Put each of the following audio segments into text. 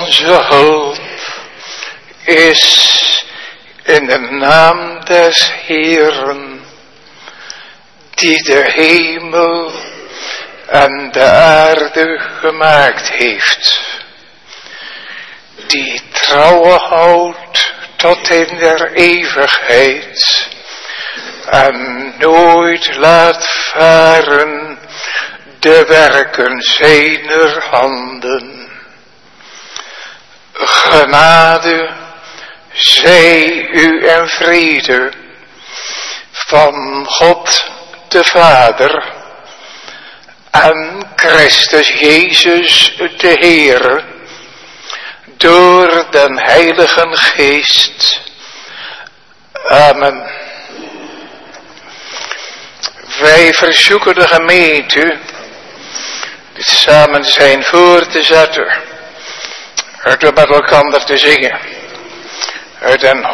Onze hulp is in de naam des Heeren, die de hemel en de aarde gemaakt heeft, die trouw houdt tot in der eeuwigheid en nooit laat varen de werken zijner handen. Genade zij u en vrede van God de Vader en Christus Jezus de Heer door den Heiligen Geest. Amen. Wij verzoeken de gemeente dit samen zijn voor te zetten, uit met elkaar te zingen, uit een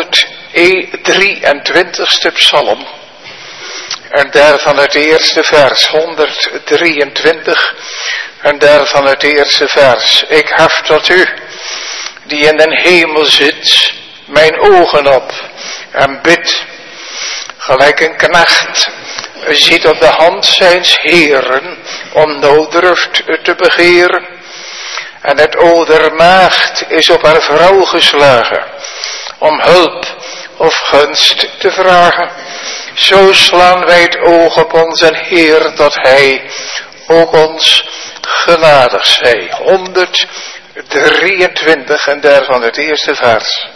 123ste psalm, en daarvan het eerste vers, 123, en daarvan het eerste vers. Ik hef tot u, die in den hemel zit, mijn ogen op, en bid, gelijk een knecht ziet op de hand zijns Heeren, om nooddruft te begeren. En het oog der maagd is op haar vrouw geslagen, om hulp of gunst te vragen. Zo slaan wij het oog op onze Heer, dat hij ook ons genadig zij. 123 en daarvan het eerste vers.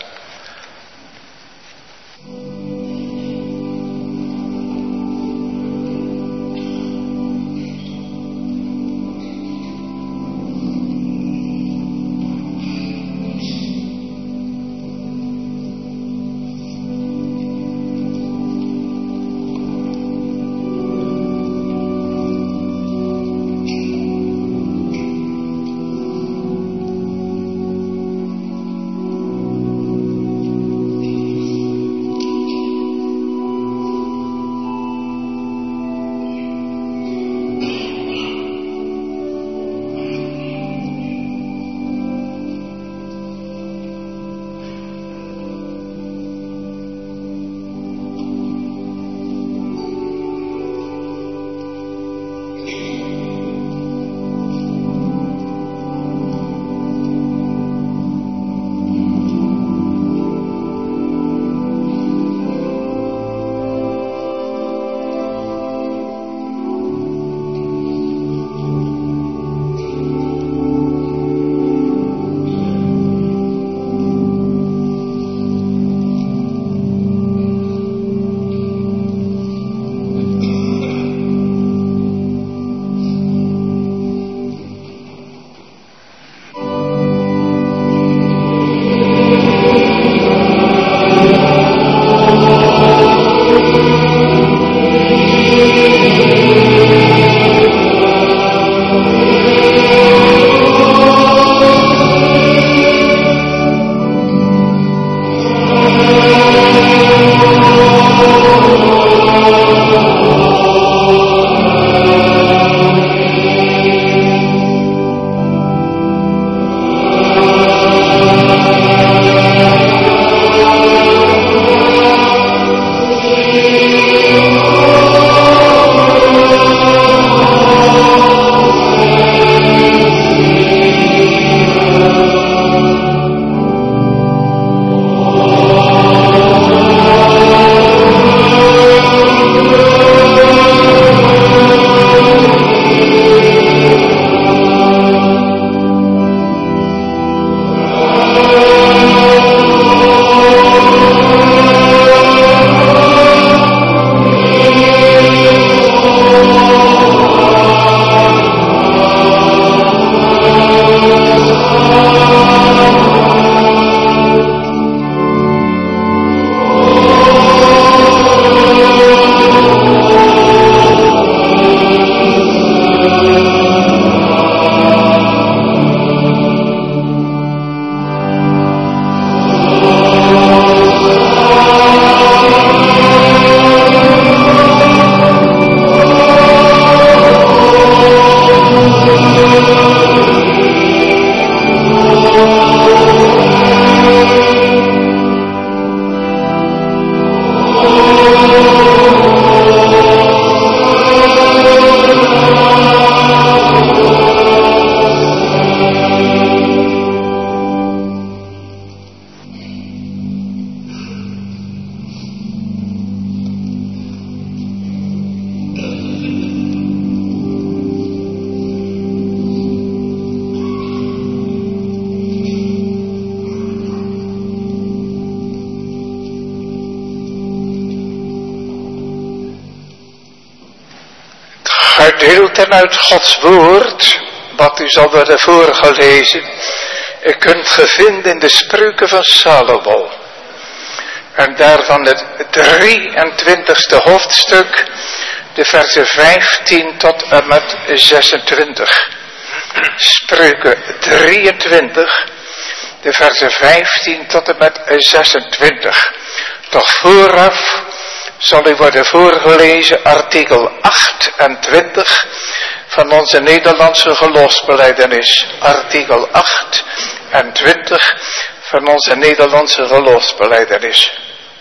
gedeelten uit Gods woord, wat u zal worden voorgelezen, kunt ge vinden in de Spreuken van Salomo. En daarvan het 23e hoofdstuk, de versen 15 tot en met 26. Spreuken 23, de versen 15 tot en met 26. Toch vooraf zal u worden voorgelezen artikel 28 van onze Nederlandse geloofsbelijdenis. Artikel 28 van onze Nederlandse geloofsbelijdenis.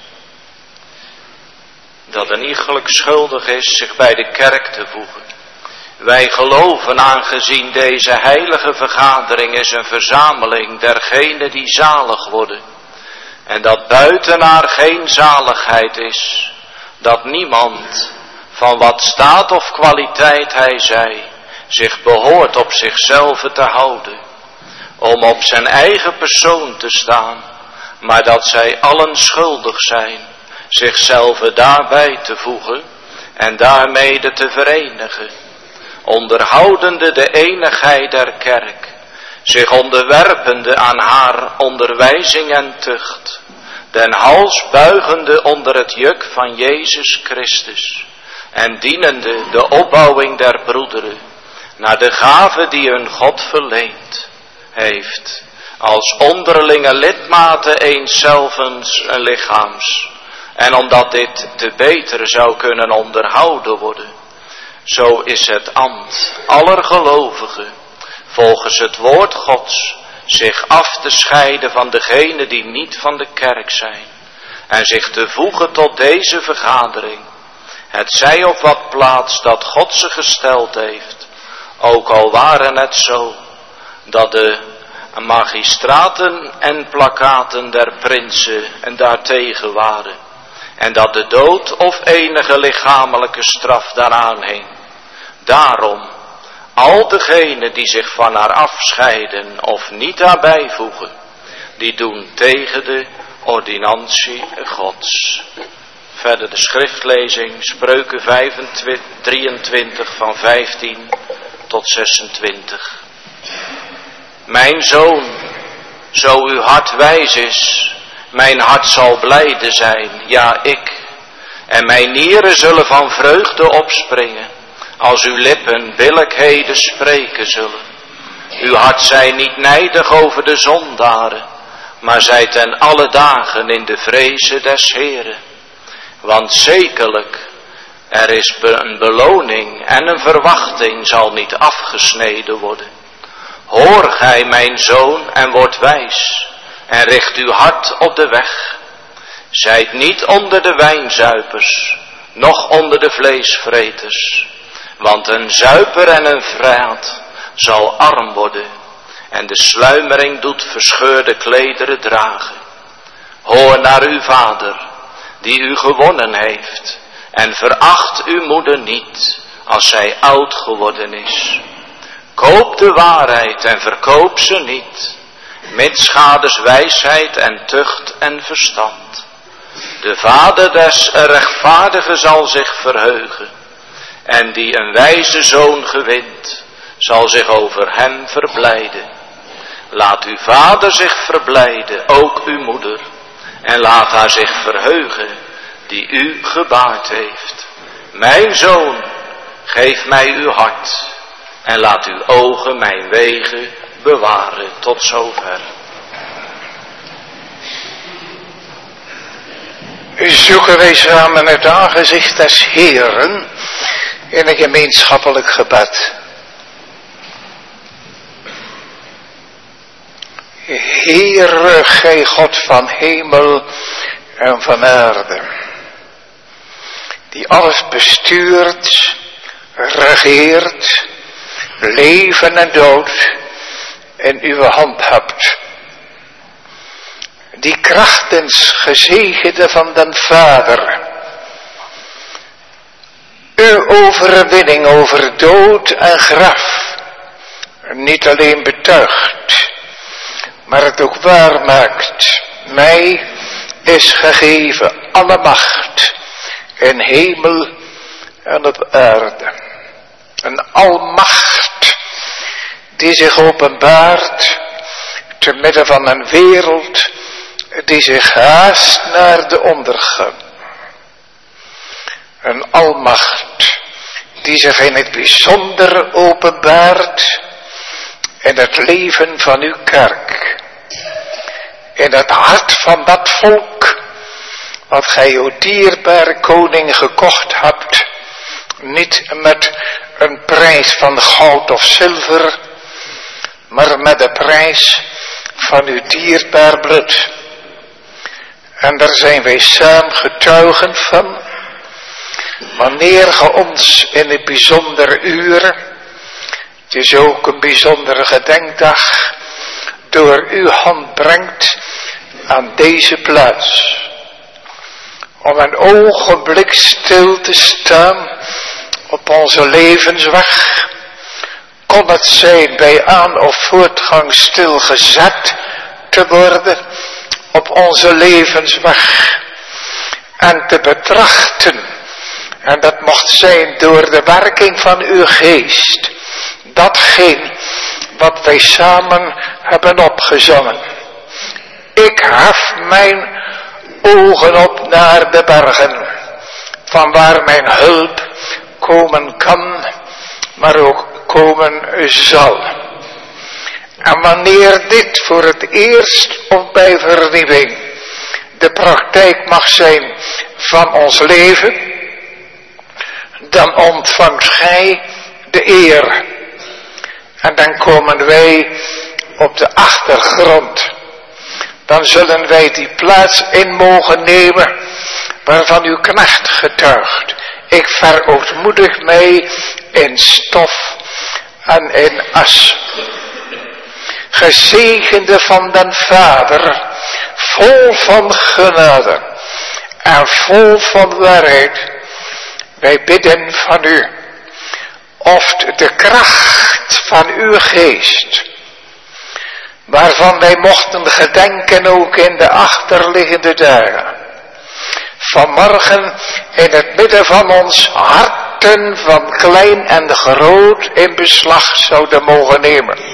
Dat een iegelijk schuldig is zich bij de kerk te voegen. Wij geloven, aangezien deze heilige vergadering is een verzameling dergenen die zalig worden. En dat buiten haar geen zaligheid is. Dat niemand, van wat staat of kwaliteit hij zij, zich behoort op zichzelf te houden. Om op zijn eigen persoon te staan. Maar dat zij allen schuldig zijn, zichzelf daarbij te voegen en daarmede te verenigen. Onderhoudende de enigheid der kerk, zich onderwerpende aan haar onderwijzing en tucht, den hals buigende onder het juk van Jezus Christus, en dienende de opbouwing der broederen, naar de gave die hun God verleend heeft, als onderlinge lidmaten eens zelfs een lichaams, en omdat dit te beter zou kunnen onderhouden worden. Zo is het ambt aller gelovigen, volgens het woord Gods, zich af te scheiden van degenen die niet van de kerk zijn, en zich te voegen tot deze vergadering, het zij op wat plaats dat God ze gesteld heeft, ook al waren het zo, dat de magistraten en plakkaten der prinsen en daartegen waren, en dat de dood of enige lichamelijke straf daaraan hing. Daarom, al degenen die zich van haar afscheiden of niet daarbij voegen, die doen tegen de ordinantie Gods. Verder de schriftlezing, Spreuken 23 van 15 tot 26. Mijn zoon, zo uw hart wijs is, mijn hart zal blijde zijn, ja ik. En mijn nieren zullen van vreugde opspringen, als uw lippen billijkheden spreken zullen. Uw hart zij niet nijdig over de zondaren, maar zij ten alle dagen in de vreze des Heren. Want zekerlijk, er is een beloning en een verwachting zal niet afgesneden worden. Hoor gij mijn zoon en word wijs, en richt uw hart op de weg. Zijt niet onder de wijnzuipers, noch onder de vleesvreters. Want een zuiper en een vraat zal arm worden, en de sluimering doet verscheurde klederen dragen. Hoor naar uw vader, die u gewonnen heeft, en veracht uw moeder niet, als zij oud geworden is. Koop de waarheid en verkoop ze niet, mits gaders wijsheid en tucht en verstand. De vader des rechtvaardigen zal zich verheugen, en die een wijze zoon gewint, zal zich over hem verblijden. Laat uw vader zich verblijden, ook uw moeder, en laat haar zich verheugen, die u gebaard heeft. Mijn zoon, geef mij uw hart, en laat uw ogen mijn wegen bewaren. Tot zover. Zoeken wij samen het aangezicht des Heeren in een gemeenschappelijk gebed. Heere, gij God van hemel en van aarde, die alles bestuurt, regeert, leven en dood in uw hand hebt. Die krachtens gezegende van den Vader, uw overwinning over dood en graf niet alleen betuigt, maar het ook waar maakt. Mij is gegeven alle macht in hemel en op aarde. Een almacht die zich openbaart te midden van een wereld die zich haast naar de ondergang. Een almacht die zich in het bijzonder openbaart in het leven van uw kerk. In het hart van dat volk wat gij uw dierbare koning gekocht hebt. Niet met een prijs van goud of zilver, maar met de prijs van uw dierbaar bloed. En daar zijn wij samen getuigen van. Wanneer ge ons in het bijzondere uur, het is ook een bijzondere gedenkdag, door uw hand brengt aan deze plaats. Om een ogenblik stil te staan op onze levensweg. Kon het zijn bij aan- of voortgang stilgezet te worden op onze levensweg. En te betrachten, en dat mocht zijn door de werking van uw geest, datgene wat wij samen hebben opgezongen. Ik hef mijn ogen op naar de bergen, van waar mijn hulp komen kan, maar ook komen zal. En wanneer dit voor het eerst of bij vernieuwing de praktijk mag zijn van ons leven, dan ontvangt gij de eer. En dan komen wij op de achtergrond. Dan zullen wij die plaats in mogen nemen waarvan uw knecht getuigt. Ik verootmoedig mij in stof en in as. Gezegende van den Vader, vol van genade en vol van waarheid. Wij bidden van u, oft de kracht van uw geest, waarvan wij mochten gedenken ook in de achterliggende dagen, vanmorgen in het midden van ons harten van klein en groot in beslag zouden mogen nemen.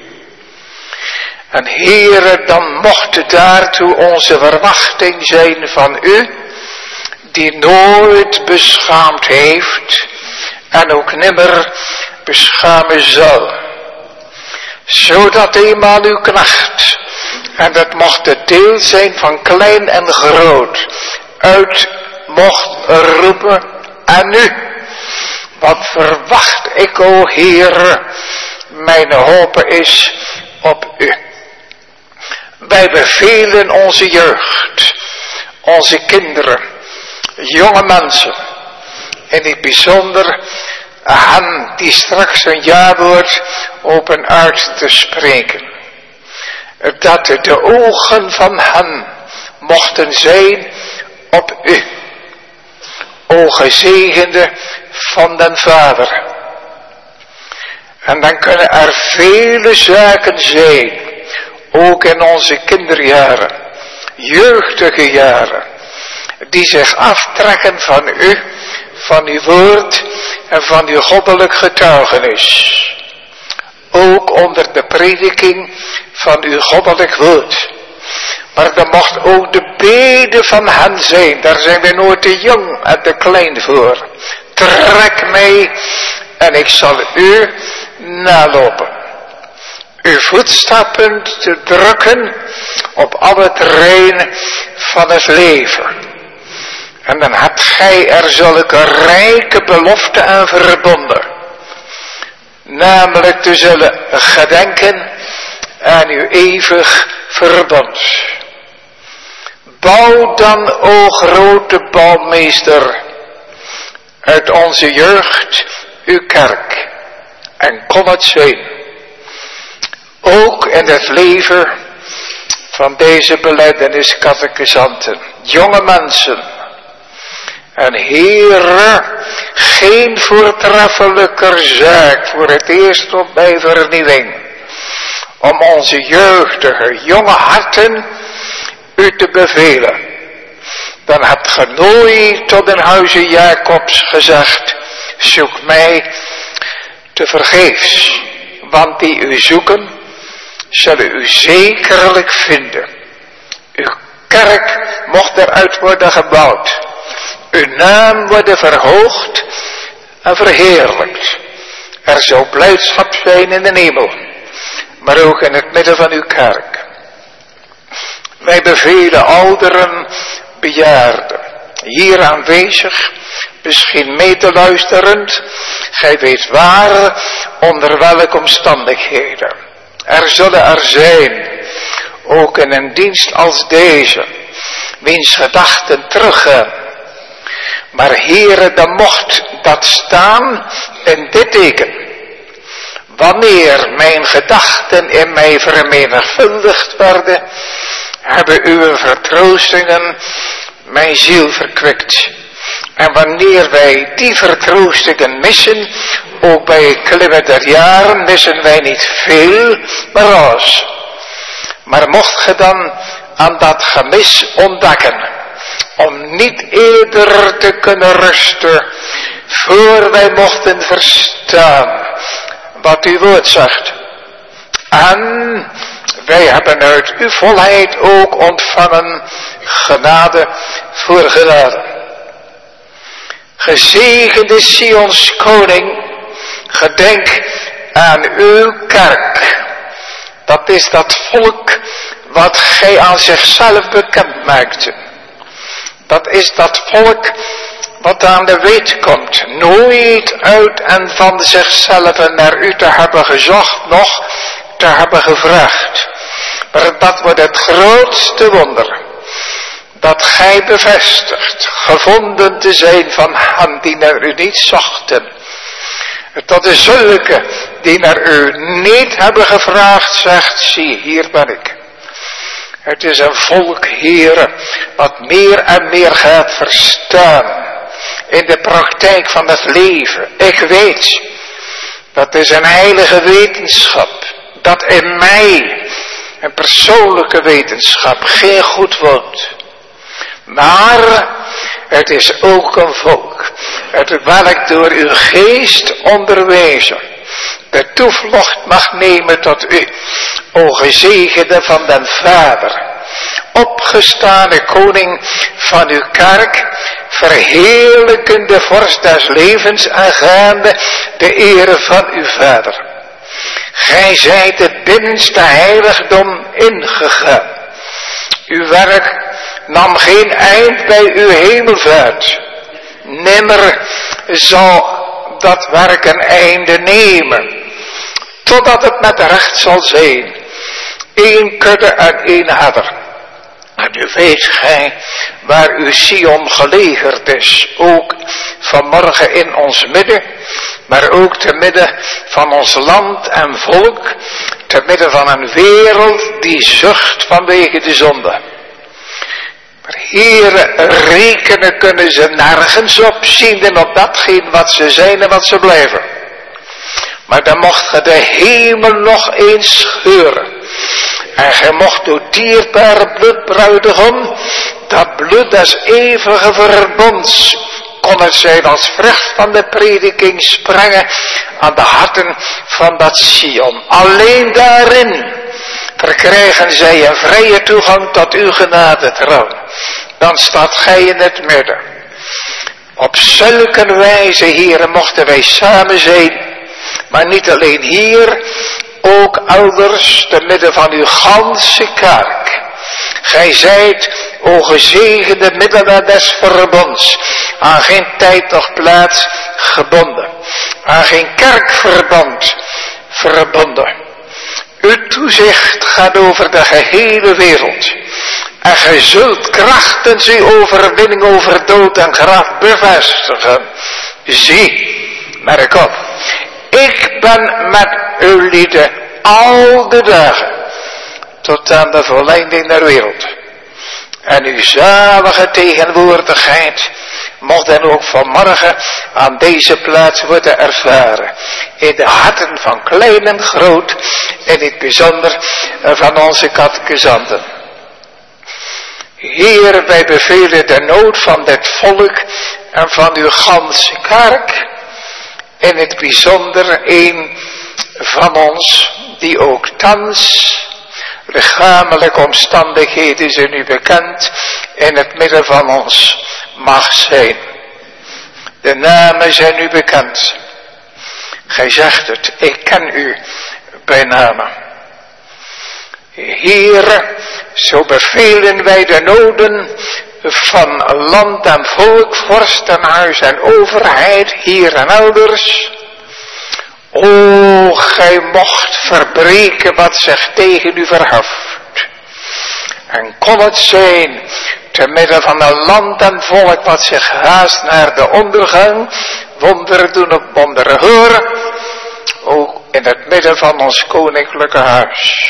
En Heere, dan mocht daartoe onze verwachting zijn van u, die nooit beschaamd heeft en ook nimmer beschamen zal. Zodat eenmaal uw knecht, en dat mocht het deel zijn van klein en groot, uit mocht roepen aan u. Wat verwacht ik, o Heere, mijn hoop is op u. Wij bevelen onze jeugd, onze kinderen, jonge mensen, in het bijzonder hen die straks een jawoord open uit te spreken. Dat de ogen van hen mochten zijn op u, o gezegende van den Vader. En dan kunnen er vele zaken zijn, ook in onze kinderjaren, jeugdige jaren, die zich aftrekken van u, van uw woord en van uw goddelijk getuigenis. Ook onder de prediking van uw goddelijk woord. Maar er mocht ook de bede van hen zijn. Daar zijn we nooit te jong en te klein voor. Trek mij en ik zal u nalopen. Uw voetstappen te drukken op alle terreinen van het leven. En dan hebt gij er zulke rijke beloften aan verbonden. Namelijk te zullen gedenken aan uw eeuwig verbond. Bouw dan, o grote bouwmeester, uit onze jeugd uw kerk. En kon het zijn, ook in het leven van deze belijdeniscatechisanten, jonge mensen. En Heere, geen voortreffelijker zaak voor het eerst op bij vernieuwing, om onze jeugdige, jonge harten u te bevelen. Dan hebt ge nooit tot den huize Jacobs gezegd, zoek mij Tevergeefs, want die u zoeken, zullen u zekerlijk vinden. Uw kerk mocht eruit worden gebouwd. Uw naam worden verhoogd en verheerlijkt. Er zou blijdschap zijn in de hemel, maar ook in het midden van uw kerk. Wij bevelen ouderen, bejaarden, hier aanwezig, misschien medeluisterend, gij weet waar, onder welke omstandigheden. Er zullen er zijn, ook in een dienst als deze, wiens gedachten teruggaan. Maar Heere, dan mocht dat staan in dit teken. Wanneer mijn gedachten in mij vermenigvuldigd werden, hebben uw vertroostingen mijn ziel verkwikt. En wanneer wij die vertroostingen missen, ook bij het klimmen der jaren, missen wij niet veel, maar alles. Maar mocht ge dan aan dat gemis ontdekken, om niet eerder te kunnen rusten, voor wij mochten verstaan wat uw woord zegt. En wij hebben uit uw volheid ook ontvangen genade voor genade. Gezegende Sions koning, gedenk aan uw kerk. Dat is dat volk wat gij aan zichzelf bekend maakte. Dat is dat volk wat aan de weet komt, nooit uit en van zichzelf naar u te hebben gezocht, nog te hebben gevraagd. Maar dat wordt het grootste wonder, dat gij bevestigt, gevonden te zijn van hen die naar u niet zochten. Dat is zulke die naar u niet hebben gevraagd, zegt, zie, hier ben ik. Het is een volk, Heere, wat meer en meer gaat verstaan in de praktijk van het leven. Ik weet, dat is een heilige wetenschap, dat in mij, een persoonlijke wetenschap, geen goed woont. Maar het is ook een volk, het welk door uw geest onderwezen de toevlucht mag nemen tot u, o gezegende van den Vader, opgestane koning van uw kerk, verheerlijkende vorst des levens aangaande de ere van uw Vader. Gij zijt het binnenste heiligdom ingegaan. Uw werk nam geen eind bij uw hemelvaart. Nimmer zal dat werk een einde nemen, totdat het met recht zal zijn. Eén kudde en één herder. En nu weet gij waar uw Sion gelegerd is, ook vanmorgen in ons midden, maar ook te midden van ons land en volk, te midden van een wereld die zucht vanwege de zonde. Maar Heere, rekenen kunnen ze nergens op, zienden op datgene wat ze zijn en wat ze blijven. Maar dan mocht ge de hemel nog eens scheuren. En gij mocht door dierbaar bloed, bruidegom, dat bloed des eeuwige verbonds, kon het zijn als vrucht van de prediking sprangen aan de harten van dat Sion. Alleen daarin verkrijgen zij een vrije toegang tot uw genade troon. Dan staat gij in het midden. Op zulke wijze, Heere, mochten wij samen zijn, maar niet alleen hier, ook elders te midden van uw ganse kerk. Gij zijt, o gezegende middelaar des verbonds, aan geen tijd of plaats gebonden, aan geen kerkverband verbonden. Uw toezicht gaat over de gehele wereld. En gij zult krachtens uw overwinning over dood en graf bevestigen. Zie, merk op, ik ben met uw lieden al de dagen, tot aan de volleinding der wereld. En uw zalige tegenwoordigheid mocht dan ook vanmorgen aan deze plaats worden ervaren. In de harten van klein en groot, in het bijzonder van onze catechizanten. Heer, wij bevelen de nood van dit volk en van uw ganse kerk. in het bijzonder een van ons die ook thans, lichamelijke omstandigheden zijn u bekend, in het midden van ons mag zijn. De namen zijn u bekend. Gij zegt het, ik ken u bij namen. Heere, zo bevelen wij de noden van land en volk, vorstenhuis en overheid, hier en elders. O, gij mocht verbreken wat zich tegen u verheft. En kon het zijn, te midden van een land en volk wat zich haast naar de ondergang, wonderen doen op wonderen horen, ook in het midden van ons koninklijke huis.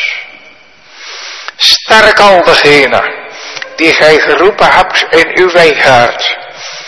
Sterk al degenen die gij geroepen hebt in uw wijngaard,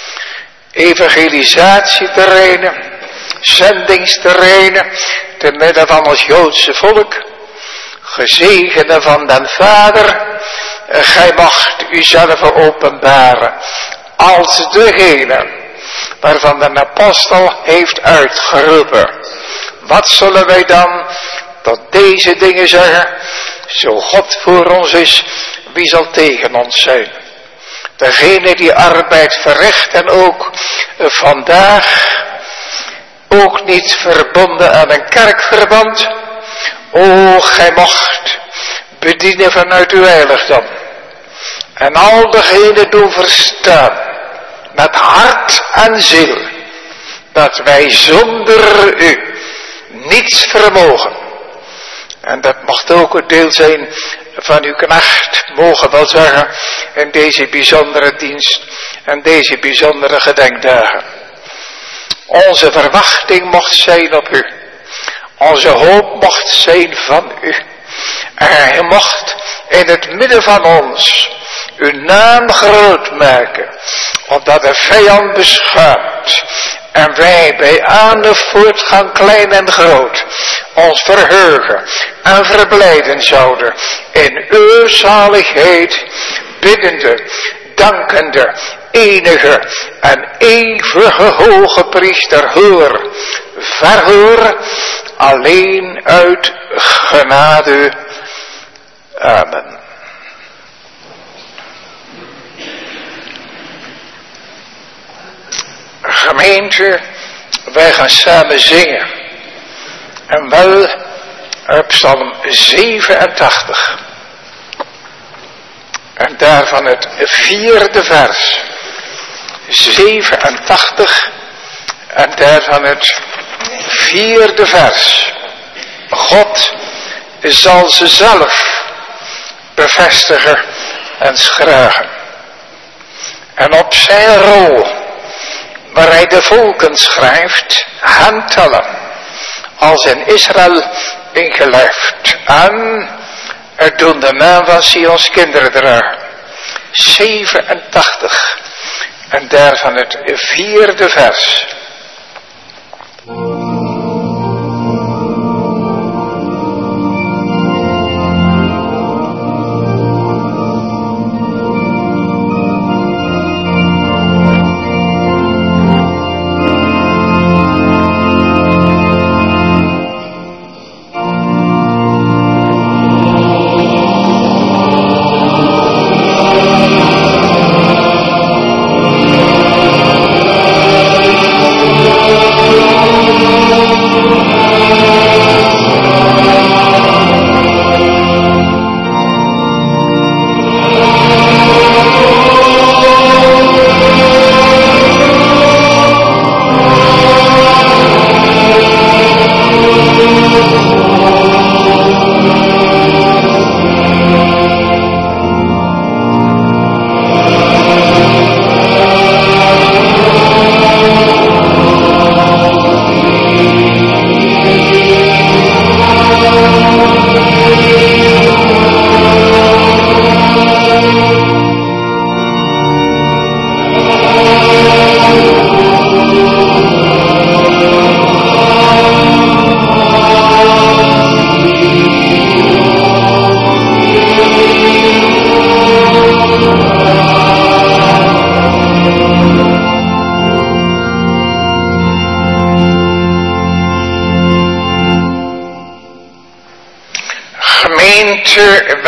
evangelisatieterreinen, zendingsterreinen, te midden van ons Joodse volk, gezegende van den Vader, gij mocht uzelf openbaren als degene waarvan de apostel heeft uitgeroepen. Wat zullen wij dan tot deze dingen zeggen? Zo God voor ons is, wie zal tegen ons zijn? Degene die arbeid verricht en ook vandaag ook niet verbonden aan een kerkverband. O, gij mocht bedienen vanuit uw heiligdom. En al degenen doen verstaan, met hart en ziel, dat wij zonder u niets vermogen. En dat mocht ook het deel zijn van uw knecht, mogen wel zeggen, in deze bijzondere dienst en deze bijzondere gedenkdagen. Onze verwachting mocht zijn op u. Onze hoop mocht zijn van u. En hij mocht in het midden van ons uw naam groot maken, opdat de vijand beschaamt en wij bij aan de voortgang klein en groot ons verheugen en verblijden zouden in uw zaligheid, biddende, dankende, enige en eeuwige hoge priester, hoor, verhoor, alleen uit genade. Amen. Gemeente, wij gaan samen zingen. En wel op Psalm 87. En daarvan het 4e vers. 87. En daarvan het 4e vers. God zal ze zelf bevestigen en schragen. En op zijn rol, waar hij de volken schrijft, hen tellen, als in Israël ingelijfd. En er doen de naam van Sions kinderen dragen. 87. En daarvan het 4e vers.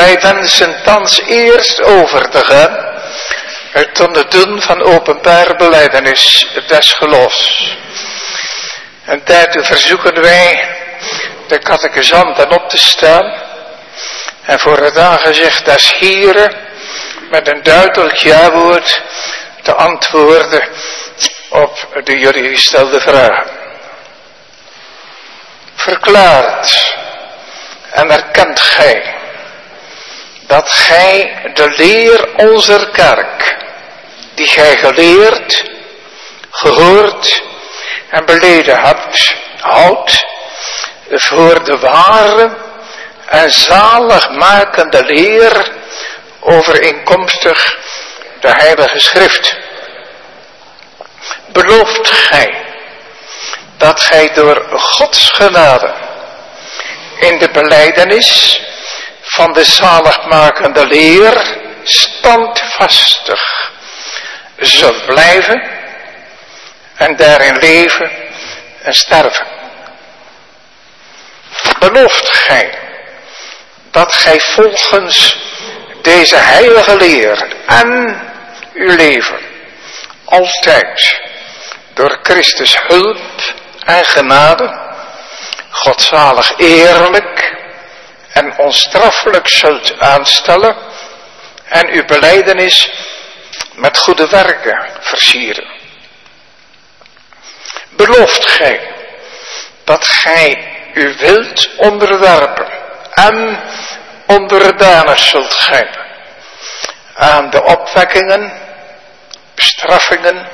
Wij wensen thans eerst over te gaan tot het doen van openbaar belijdenis des geloofs. En daartoe verzoeken wij de catechizanten op te staan en voor het aangezicht des Heren met een duidelijk ja-woord te antwoorden op de jullie gestelde vragen. Verklaart en erkent gij dat gij de leer onze kerk, die gij geleerd, gehoord en beleden hebt, houdt voor de ware en zaligmakende leer overeenkomstig de Heilige Schrift? Belooft gij dat gij door Gods genade in de belijdenis van de zaligmakende leer standvastig zult blijven en daarin leven en sterven? Belooft gij dat gij volgens deze heilige leer en uw leven altijd door Christus hulp en genade godzalig eerlijk en onstraffelijk zult aanstellen en uw belijdenis met goede werken versieren? Belooft gij dat gij u wilt onderwerpen en onderdanig zult gij aan de opwekkingen, bestraffingen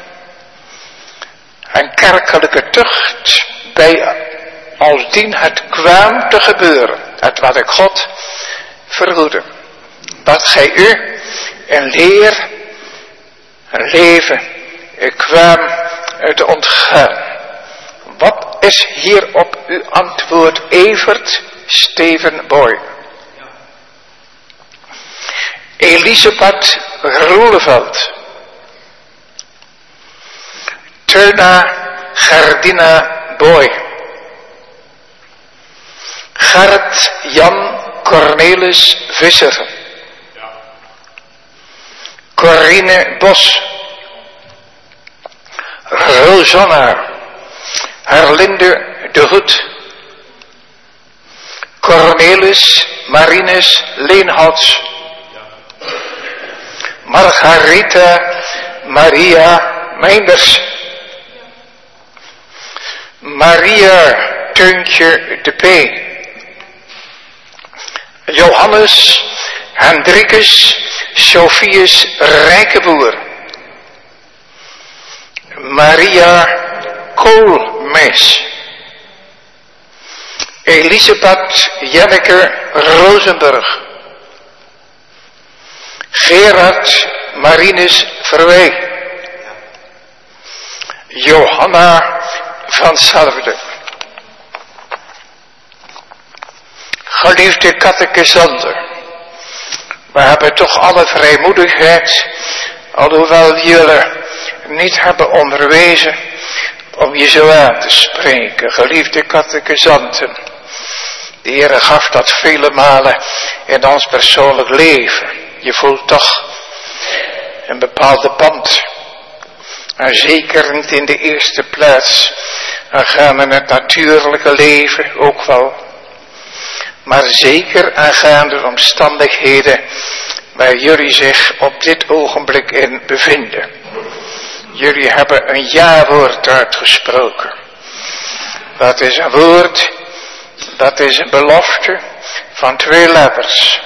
en kerkelijke tucht bij alsdien het kwam te gebeuren, het wat ik God verhoede, dat gij u in leer en leven kwam te ontgaan? Wat is hierop uw antwoord, Evert Steven Boy? Elisabeth Roeleveld, Teuna Gerdina Boy, Gert Jan Cornelis Visser, Corine Bos, Rosanna Herlinde de Hoed, Cornelis Marinus Leenhouts, Margaretha Maria Meinders, Maria Teuntje de P, Johannes Hendrikus Sophius Rijkeboer, Maria Koolmees, Elisabeth Jenneke Rosenburg, Gerard Marinus Verwee, Johanna van Salvede. Geliefde catechizanten, we hebben toch alle vrijmoedigheid, alhoewel jullie niet hebben onderwezen, om je zo aan te spreken. Geliefde catechizanten, de Heer gaf dat vele malen in ons persoonlijk leven. Je voelt toch een bepaalde band. En zeker niet in de eerste plaats aangaande het natuurlijke leven ook wel. Maar zeker aangaande de omstandigheden waar jullie zich op dit ogenblik in bevinden. Jullie hebben een ja-woord uitgesproken. Dat is een woord, dat is een belofte van 2 letters.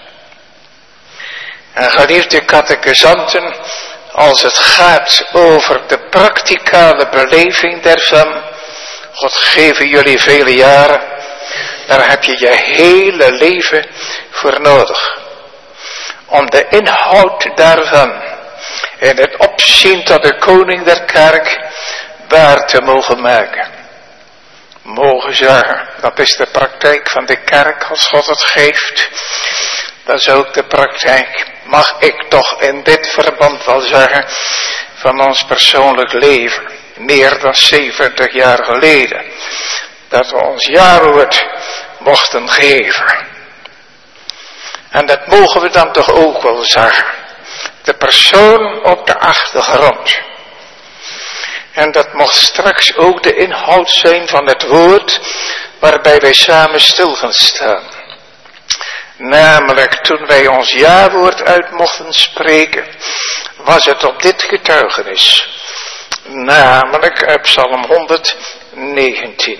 En geliefde catechizanten, als het gaat over de praktikale beleving daarvan, God geven jullie vele jaren, daar heb je je hele leven voor nodig. Om de inhoud daarvan in het opzien tot de koning der kerk waar te mogen maken. Mogen zeggen, dat is de praktijk van de kerk als God het geeft. Dat is ook de praktijk, mag ik toch in dit verband wel zeggen, van ons persoonlijk leven. Meer dan 70 jaar geleden. Dat we ons jaarwoord mochten geven. En dat mogen we dan toch ook wel zeggen. De persoon op de achtergrond. En dat mocht straks ook de inhoud zijn van het woord waarbij wij samen stil gaan staan. Namelijk toen wij ons ja-woord uit mochten spreken, was het op dit getuigenis. Namelijk uit Psalm 119.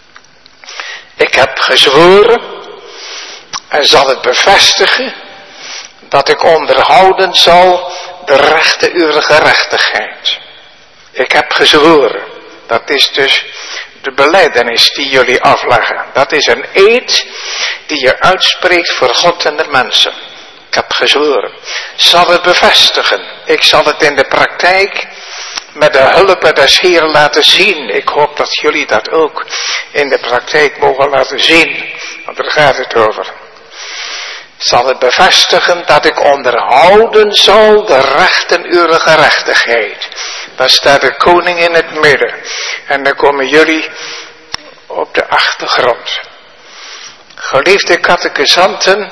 Ik heb gezworen en zal het bevestigen dat ik onderhouden zal de rechte uw gerechtigheid. Ik heb gezworen. Dat is dus de belijdenis die jullie afleggen. Dat is een eed die je uitspreekt voor God en de mensen. Ik heb gezworen. Zal het bevestigen. Ik zal het in de praktijk met de hulp des Heeren laten zien. Ik hoop dat jullie dat ook in de praktijk mogen laten zien. Want daar gaat het over. Zal het bevestigen dat ik onderhouden zal de rechten uw gerechtigheid. Dan staat de koning in het midden. En dan komen jullie op de achtergrond. Geliefde catechisanten,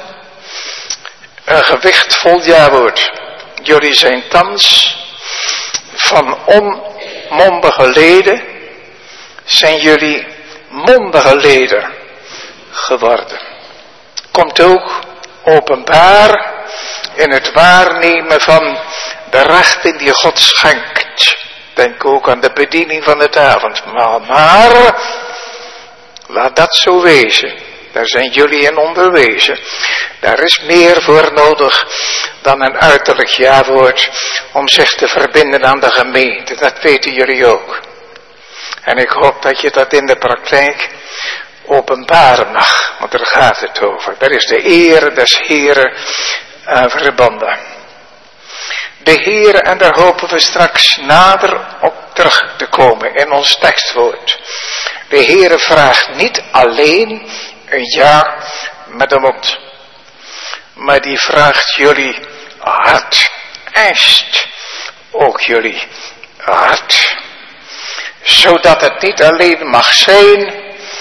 een gewichtvol jawoord. Jullie zijn thans van onmondige leden, zijn jullie mondige leden geworden. Komt ook openbaar in het waarnemen van de rechten die God schenkt. Denk ook aan de bediening van het avondmaal. Maar laat dat zo wezen. Daar zijn jullie in onderwezen. Daar is meer voor nodig dan een uiterlijk ja-woord om zich te verbinden aan de gemeente. Dat weten jullie ook. En ik hoop dat je dat in de praktijk openbaren mag. Want daar gaat het over. Daar is de eer des Heren aan verbonden. De Heere, en daar hopen we straks nader op terug te komen in ons tekstwoord. De Heere vraagt niet alleen een ja met de mond. Maar die vraagt jullie hart. Eist ook jullie hart. Zodat het niet alleen mag zijn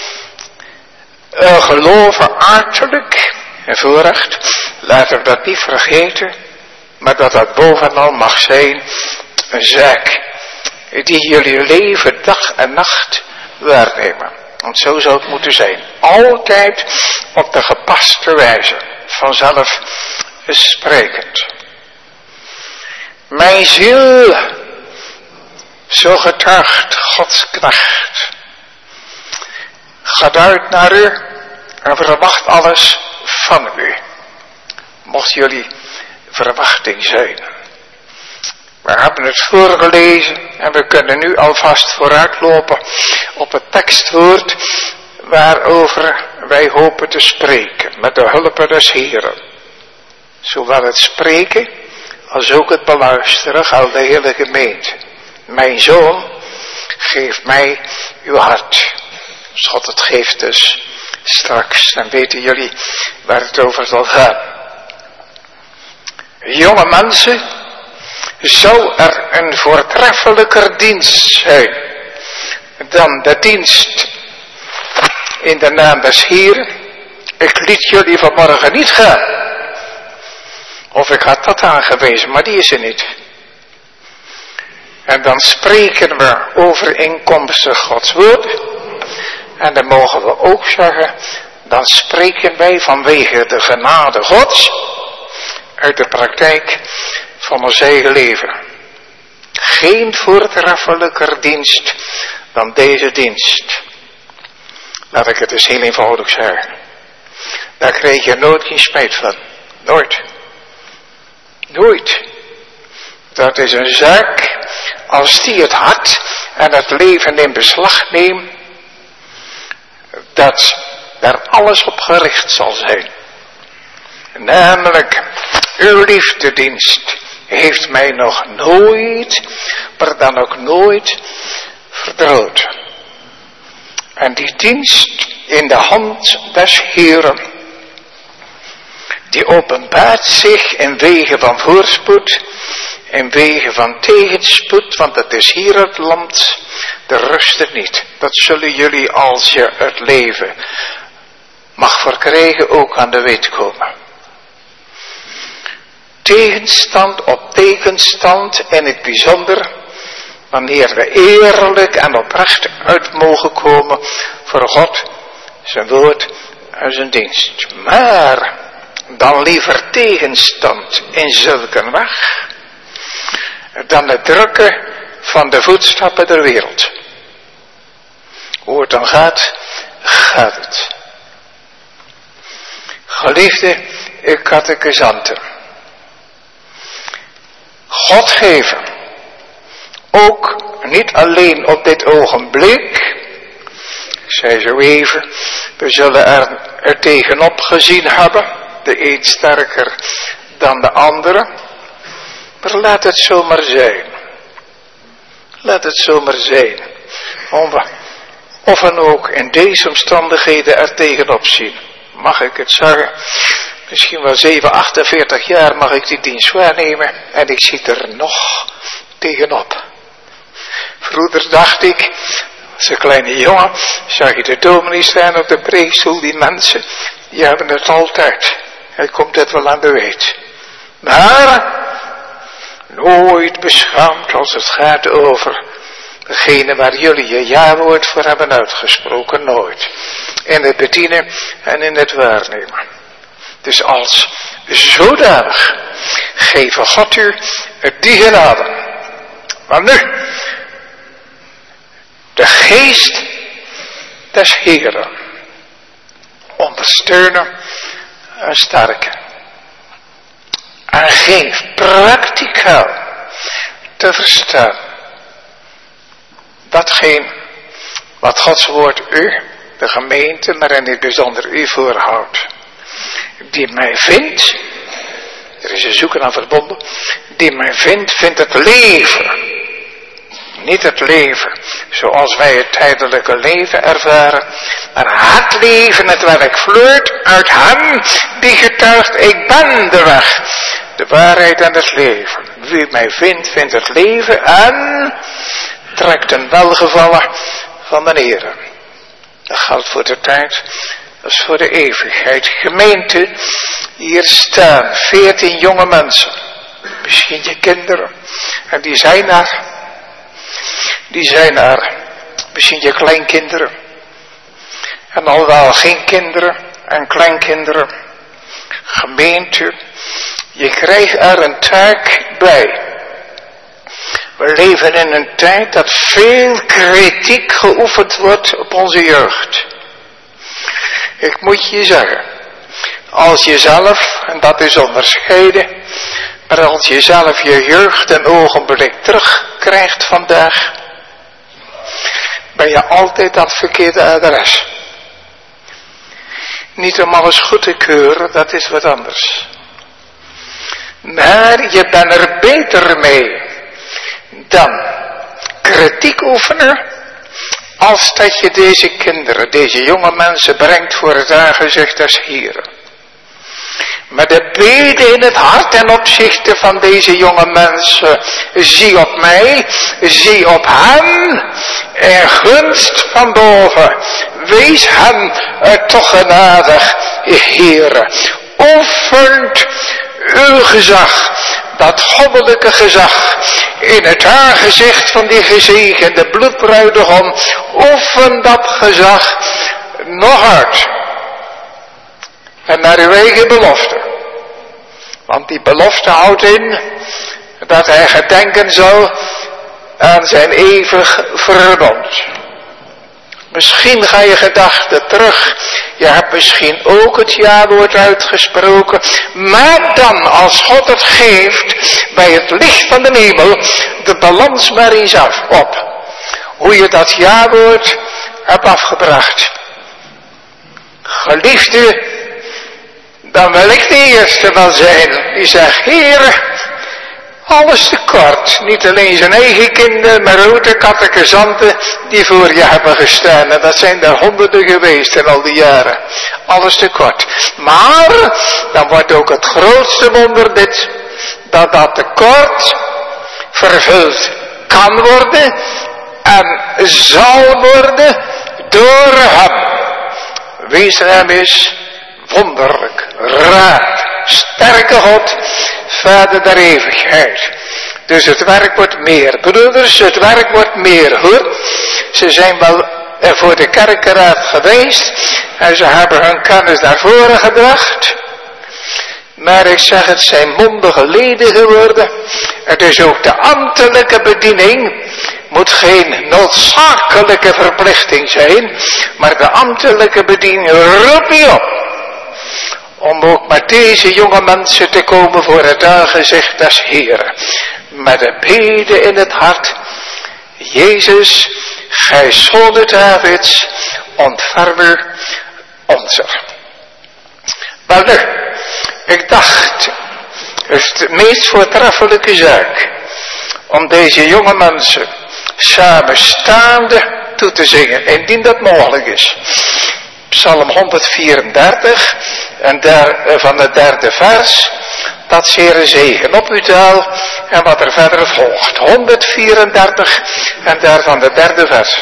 geloven aardelijk en voorrecht. Laten we dat niet vergeten. Maar dat dat bovenal mag zijn een zaak die jullie leven dag en nacht waarnemen. Want zo zou het moeten zijn. Altijd op de gepaste wijze. Vanzelf sprekend. Mijn ziel, zo getuigt Gods knecht. Gaat uit naar u en verwacht alles van u. Mocht jullie verwachting zijn. We hebben het voorgelezen en we kunnen nu alvast vooruitlopen op het tekstwoord waarover wij hopen te spreken met de hulp des Heren. Zowel het spreken als ook het beluisteren geldt de hele gemeente. Mijn zoon, geef mij uw hart. Als God het geeft dus straks, dan weten jullie waar het over zal gaan. Jonge mensen, zou er een voortreffelijker dienst zijn dan de dienst in de naam des Heeren? Ik liet jullie vanmorgen niet gaan. Of ik had dat aangewezen, maar die is er niet. En dan spreken we overeenkomstig Gods woord. En dan mogen we ook zeggen, dan spreken wij vanwege de genade Gods uit de praktijk van ons eigen leven. Geen voortreffelijker dienst dan deze dienst. Laat ik het eens heel eenvoudig zeggen. Daar kreeg je nooit geen spijt van. Nooit. Nooit. Dat is een zaak, als die het hart en het leven in beslag neemt, dat daar alles op gericht zal zijn. Namelijk, uw liefdedienst heeft mij nog nooit, maar dan ook nooit verdroten. En die dienst in de hand des Heeren, die openbaart zich in wegen van voorspoed, in wegen van tegenspoed, want het is hier het land, de rust er niet. Dat zullen jullie, als je het leven mag verkrijgen, ook aan de weet komen. tegenstand op tegenstand, in het bijzonder wanneer we eerlijk en oprecht uit mogen komen voor God, zijn woord en zijn dienst. Maar dan liever tegenstand in zulke weg dan het drukken van de voetstappen der wereld. Hoe het dan gaat, gaat het. Geliefde catechizanten, God geven, ook niet alleen op dit ogenblik, ik zei zo even, we zullen er tegenop gezien hebben, de een sterker dan de andere, maar laat het zomaar zijn. Laat het zomaar zijn. Of we ook in deze omstandigheden er tegenop zien. Mag ik het zeggen? Misschien wel 48 jaar mag ik die dienst waarnemen en ik zie er nog tegenop. Vroeger dacht ik, als een kleine jongen, zag je de dominee staan op de preekstoel, die mensen, die hebben het altijd. Hij komt het wel aan de weet. Maar nooit beschaamd als het gaat over degene waar jullie je ja-woord voor hebben uitgesproken, nooit. In het bedienen en in het waarnemen. Dus als zodanig geven God u die genade. Maar nu, de geest des Heeren ondersteunen en sterken. En geen prakticaal te verstaan. Datgene wat Gods woord u, de gemeente, maar in het bijzonder u voorhoudt. Die mij vindt, er is een zoeken aan verbonden, die mij vindt het leven. Niet het leven zoals wij het tijdelijke leven ervaren, maar het leven, het werk vloeit uit hem die getuigt, ik ben de weg, de waarheid en het leven. Wie mij vindt het leven en trekt een welgevallen van de Heere. Dat geldt voor de tijd, dat is voor de eeuwigheid. Gemeente, hier staan 14 jonge mensen, misschien je kinderen, en die zijn er, misschien je kleinkinderen, en al wel geen kinderen en kleinkinderen. Gemeente, je krijgt er een taak bij. We leven in een tijd dat veel kritiek geoefend wordt op onze jeugd. Ik moet je zeggen, als je zelf, en dat is onderscheiden, maar als je zelf je jeugd een ogenblik terugkrijgt vandaag, ben je altijd dat verkeerde adres. Niet om alles goed te keuren, dat is wat anders. Maar je bent er beter mee dan kritiek oefenen, als dat je deze kinderen, deze jonge mensen brengt voor het aangezicht des Heeren. Met de bede in het hart en opzichte van deze jonge mensen, zie op mij, zie op hem, en gunst van boven, wees hem toch genadig, Heere. Oefent uw gezag, dat goddelijke gezag, in het aangezicht van die gezegende bloedbruidegom, oefen dat gezag nog uit. En naar uw eigen belofte. Want die belofte houdt in dat hij gedenken zal aan zijn eeuwig verbond. Misschien ga je gedachten terug. Je hebt misschien ook het ja-woord uitgesproken. Maar dan, als God het geeft, bij het licht van de hemel, de balans maar eens op. Hoe je dat ja-woord hebt afgebracht. Geliefde, dan wil ik de eerste wel zijn. Die zegt, Heer, alles tekort. Niet alleen zijn eigen kinderen, maar ook de catechizanten die voor je hebben gestaan. En dat zijn er honderden geweest in al die jaren. Alles tekort. Maar, dan wordt ook het grootste wonder dit, dat dat tekort vervuld kan worden en zal worden door hem. Wees hem is wonderlijk, raad, sterke God, Vader der eeuwigheid. Dus het werk wordt meer. Broeders, het werk wordt meer, hoor. Ze zijn wel voor de kerkenraad geweest. En ze hebben hun kennis naar voren gebracht. Maar ik zeg, het zijn mondige leden geworden. Het is ook de ambtelijke bediening. Moet geen noodzakelijke verplichting zijn. Maar de ambtelijke bediening roept je op. Om ook met deze jonge mensen te komen voor het aangezicht des Heeren. Met de bede in het hart. Jezus, gij zoon Davids, ontfermer onzer. Wel nu, ik dacht, het is de meest voortreffelijke zaak. Om deze jonge mensen samen staande toe te zingen. Indien dat mogelijk is. Psalm 134 en daar van het 3e vers. Dat zeer zegen op uw taal en wat er verder volgt. 134 en daarvan de 3e vers.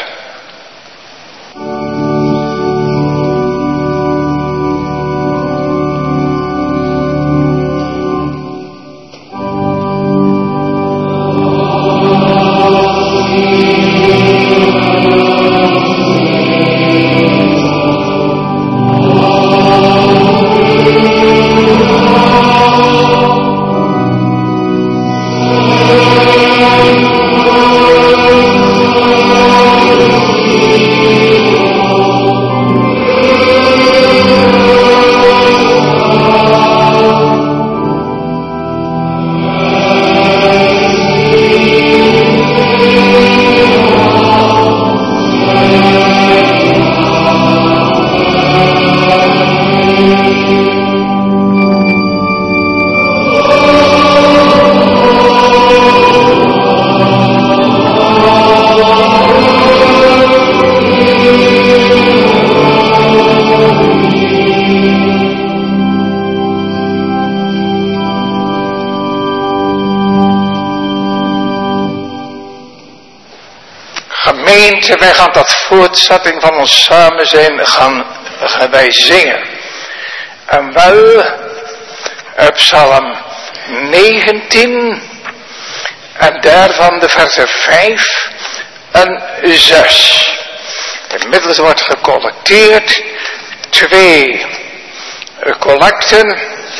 Wij gaan tot voortzetting van ons samen zijn gaan wij zingen. En wel Psalm 19 en daarvan de versen 5 en 6. Inmiddels wordt gecollecteerd 2 collecten.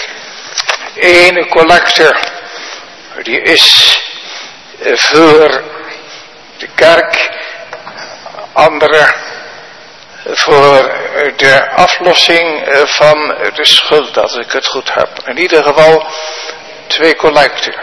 1 collecte die is voor de kerk. Andere voor de aflossing van de schuld, als ik het goed heb. In ieder geval 2 collecten.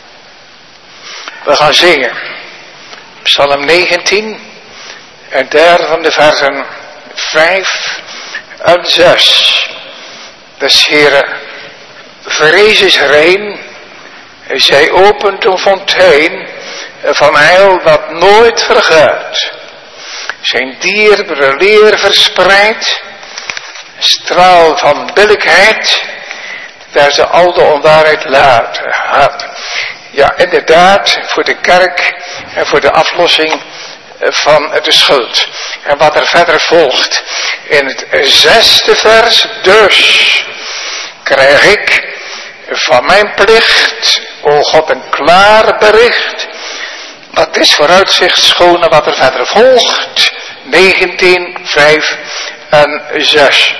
We gaan zingen. Psalm 19 en daarvan de versen 5 en 6. Des Heere, vrees is rein. Zij opent een fontein van heil dat nooit vergaat. Zijn dierbare leer verspreidt, straal van billijkheid, daar ze al de onwaarheid laten. Ja, inderdaad, voor de kerk en voor de aflossing van de schuld. En wat er verder volgt, in het 6e vers, dus krijg ik van mijn plicht, o God, een klaar bericht. Wat is vooruitzicht schone wat er verder volgt. 19, 5 en 6.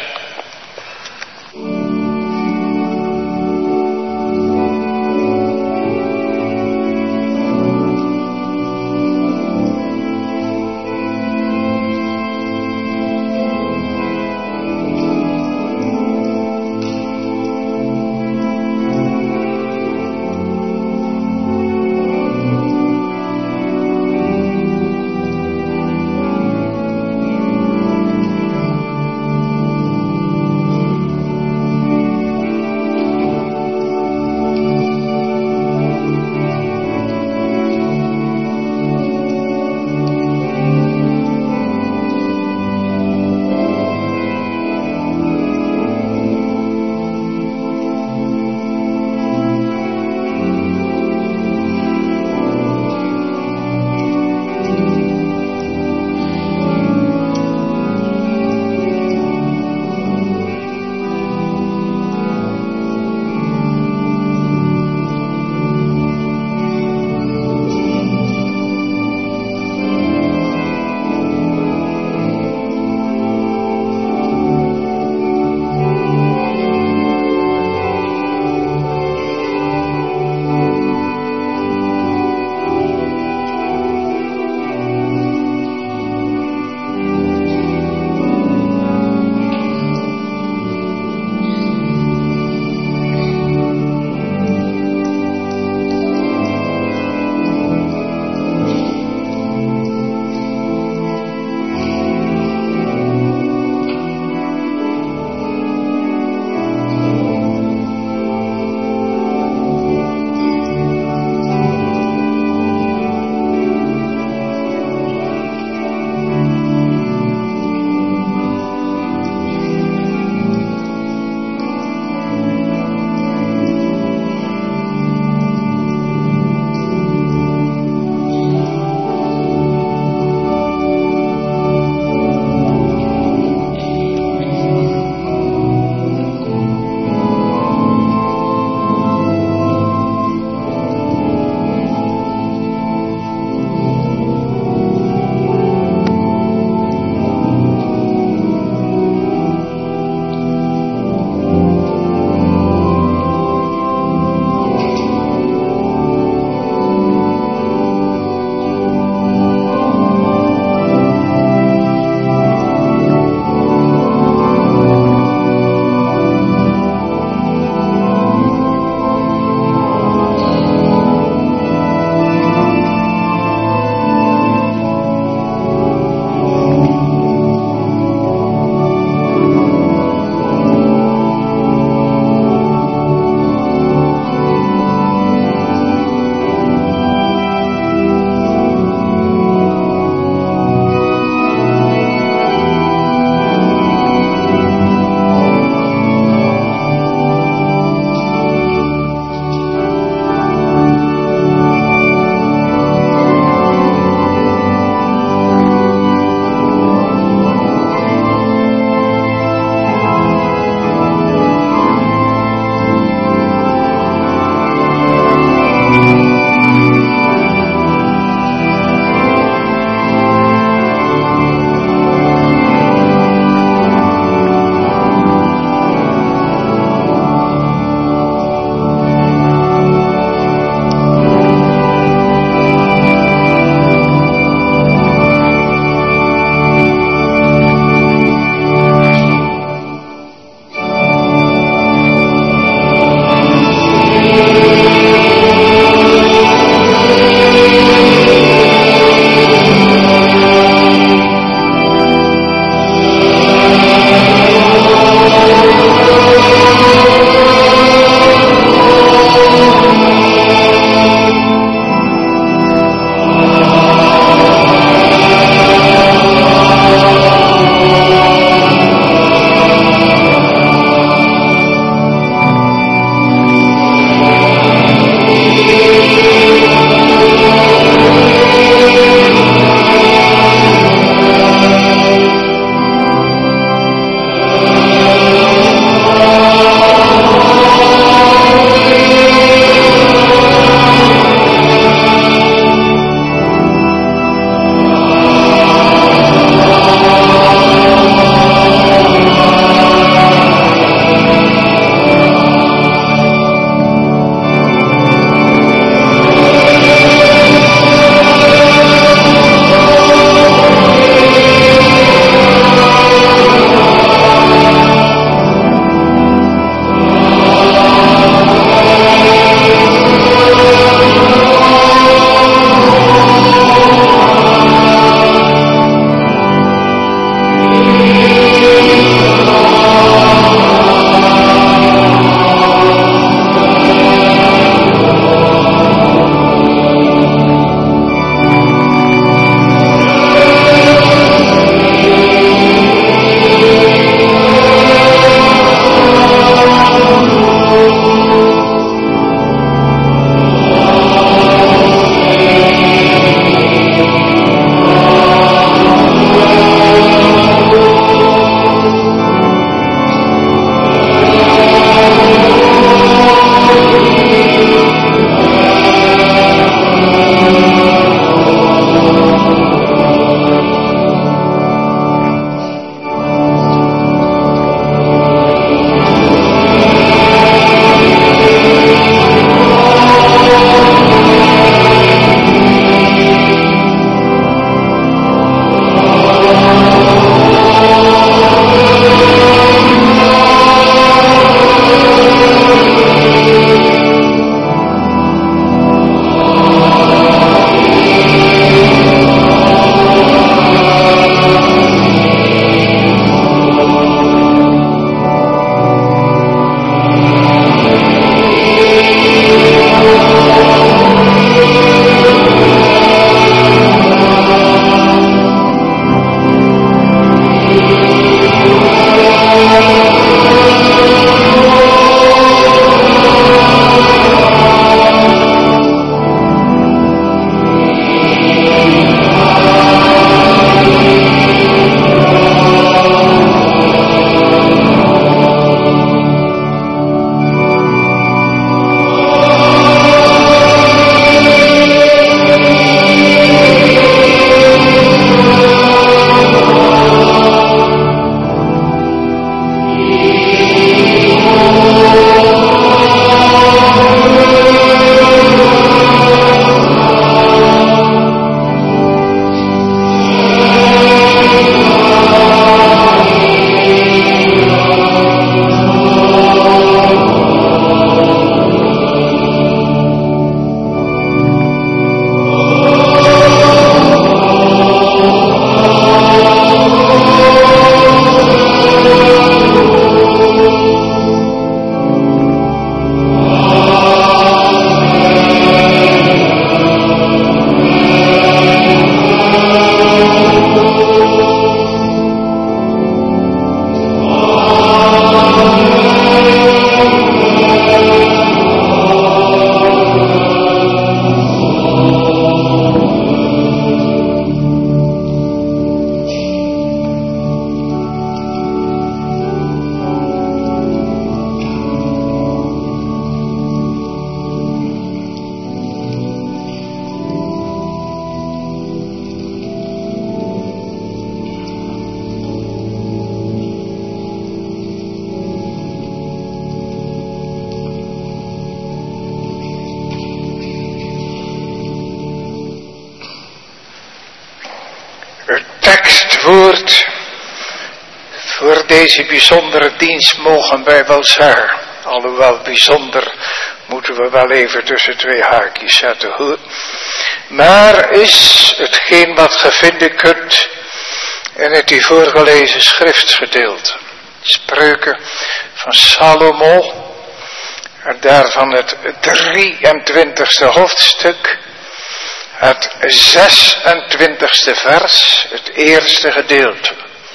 woord. Voor deze bijzondere dienst mogen wij wel zeggen. Alhoewel bijzonder moeten we wel even tussen twee haakjes zetten, hoor. Maar is hetgeen wat ge vinden kunt in het hier voorgelezen schriftgedeelte. Spreuken van Salomo. En daarvan het 23e hoofdstuk. Het 26e vers. Het eerste gedeelte.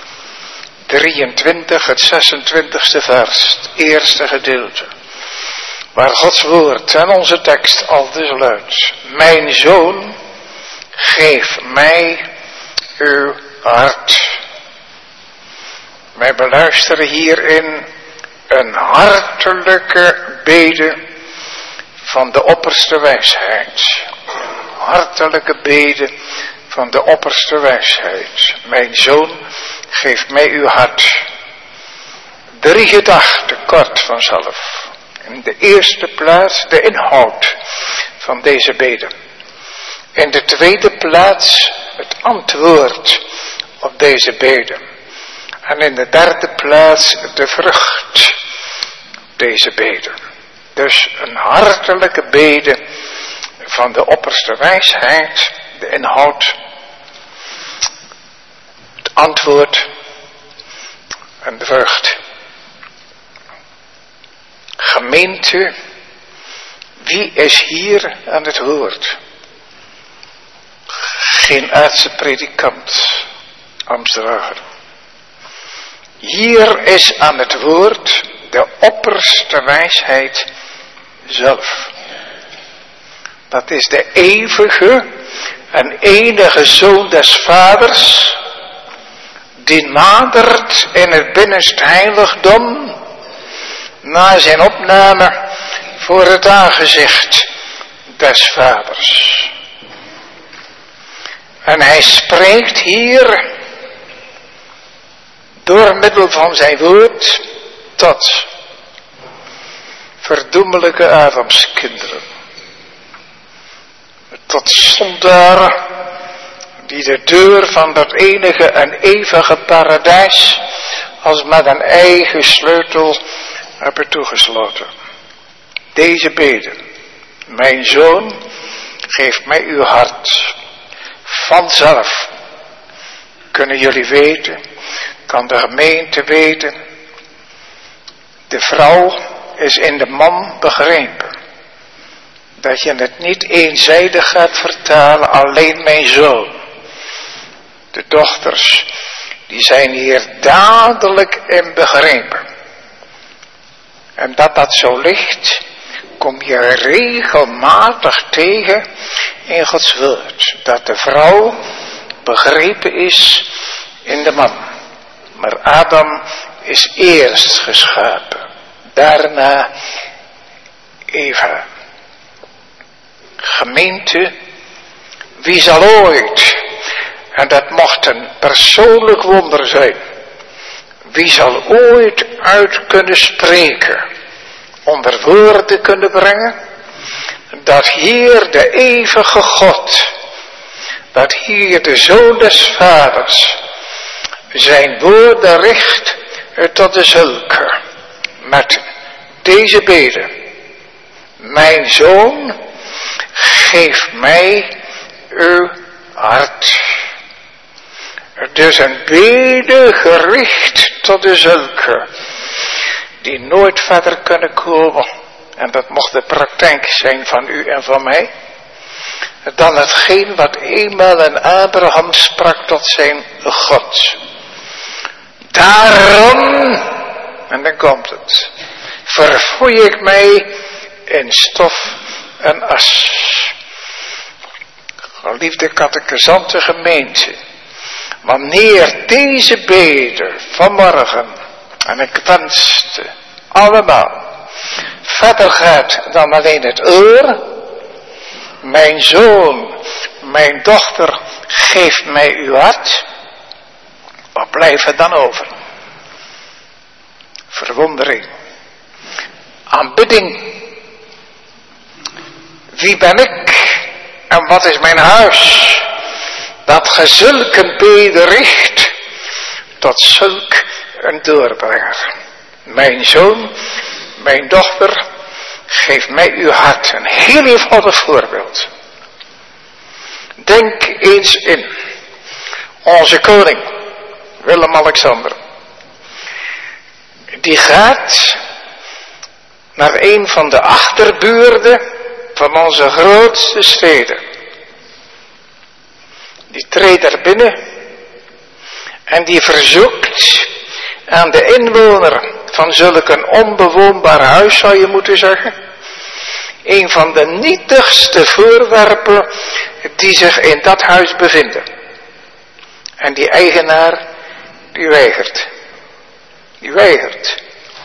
23, het 26e vers. Het eerste gedeelte. Waar Gods woord en onze tekst aldus luidt. Mijn zoon, geef mij uw hart. Wij beluisteren hierin een hartelijke bede van de opperste wijsheid. Hartelijke bede van de opperste wijsheid. Mijn zoon, geef mij uw hart. 3 gedachten kort vanzelf. In de eerste plaats de inhoud van deze bede. In de tweede plaats het antwoord op deze bede. En in de derde plaats de vrucht deze bede. Dus een hartelijke bede van de opperste wijsheid, de inhoud, het antwoord en de vrucht. Gemeente, wie is hier aan het woord? Geen aardse predikant, ambtsdrager. Hier is aan het woord de opperste wijsheid zelf. Dat is de eeuwige en enige Zoon des Vaders, die nadert in het binnenste heiligdom, na zijn opname voor het aangezicht des Vaders. En hij spreekt hier door middel van zijn woord tot verdoemelijke Adamskinderen. Tot zondaren die de deur van dat enige en eeuwige paradijs als met een eigen sleutel hebben toegesloten. Deze bede, mijn zoon, geef mij uw hart. Vanzelf kunnen jullie weten, kan de gemeente weten, de vrouw is in de man begrepen. Dat je het niet eenzijdig gaat vertalen, alleen mijn zoon. De dochters, die zijn hier dadelijk in begrepen. En dat zo ligt, kom je regelmatig tegen in Gods woord. Dat de vrouw begrepen is in de man. Maar Adam is eerst geschapen. Daarna Eva. Gemeente, wie zal ooit, en dat mocht een persoonlijk wonder zijn, wie zal ooit uit kunnen spreken, onder woorden kunnen brengen, dat hier de eeuwige God, dat hier de Zoon des Vaders, zijn woorden richt tot de zulke, met deze bede, mijn zoon, geef mij uw hart. Dus een bede gericht tot de zulke, die nooit verder kunnen komen, en dat mocht de praktijk zijn van u en van mij, dan hetgeen wat eenmaal aan Abraham sprak tot zijn God. Daarom, en dan komt het, verfoei ik mij in stof en as. Geliefde catechizante gemeente, wanneer deze bede vanmorgen, en ik wenste allemaal, verder gaat dan alleen het oor, mijn zoon, mijn dochter, geef mij uw hart, wat blijft er dan over? Verwondering, aanbidding. Wie ben ik en wat is mijn huis, dat ge zulke bede richt tot zulk een doorbrenger. Mijn zoon, mijn dochter, geef mij uw hart. Een heel eenvoudig voorbeeld. Denk eens in onze koning, Willem-Alexander. Die gaat naar een van de achterbuurten van onze grootste steden. Die treedt er binnen en die verzoekt aan de inwoner van zulk een onbewoonbaar huis, zou je moeten zeggen, een van de nietigste voorwerpen die zich in dat huis bevinden. En die eigenaar, die weigert. Die weigert.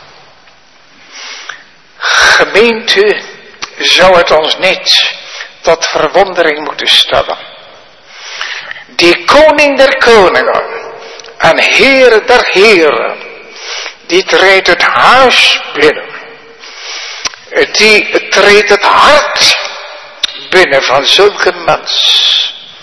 Gemeente, zou het ons niet tot verwondering moeten stellen. Die koning der koningen en heer der heren, die treedt het huis binnen. Die treedt het hart binnen van zulke mens.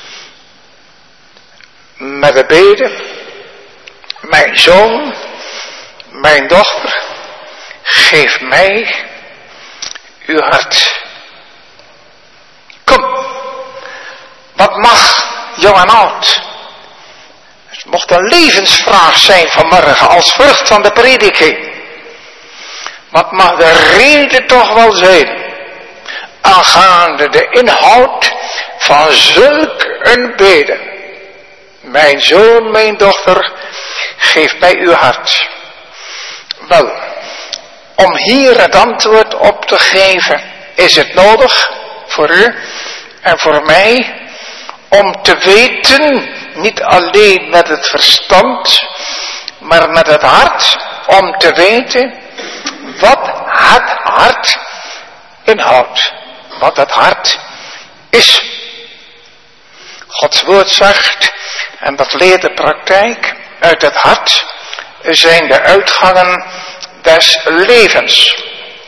Met de bede, mijn zoon, mijn dochter, geef mij uw hart. Kom, wat mag jong en oud? Het mocht een levensvraag zijn vanmorgen als vrucht van de prediking. Wat mag de reden toch wel zijn aangaande de inhoud van zulk een bede? Mijn zoon, mijn dochter, geef mij uw hart. Wel, om hier het antwoord op te geven, is het nodig voor u en voor mij om te weten, niet alleen met het verstand, maar met het hart, om te weten wat het hart inhoudt. Wat het hart is. Gods woord zegt, en dat leert de praktijk, uit het hart zijn de uitgangen des levens.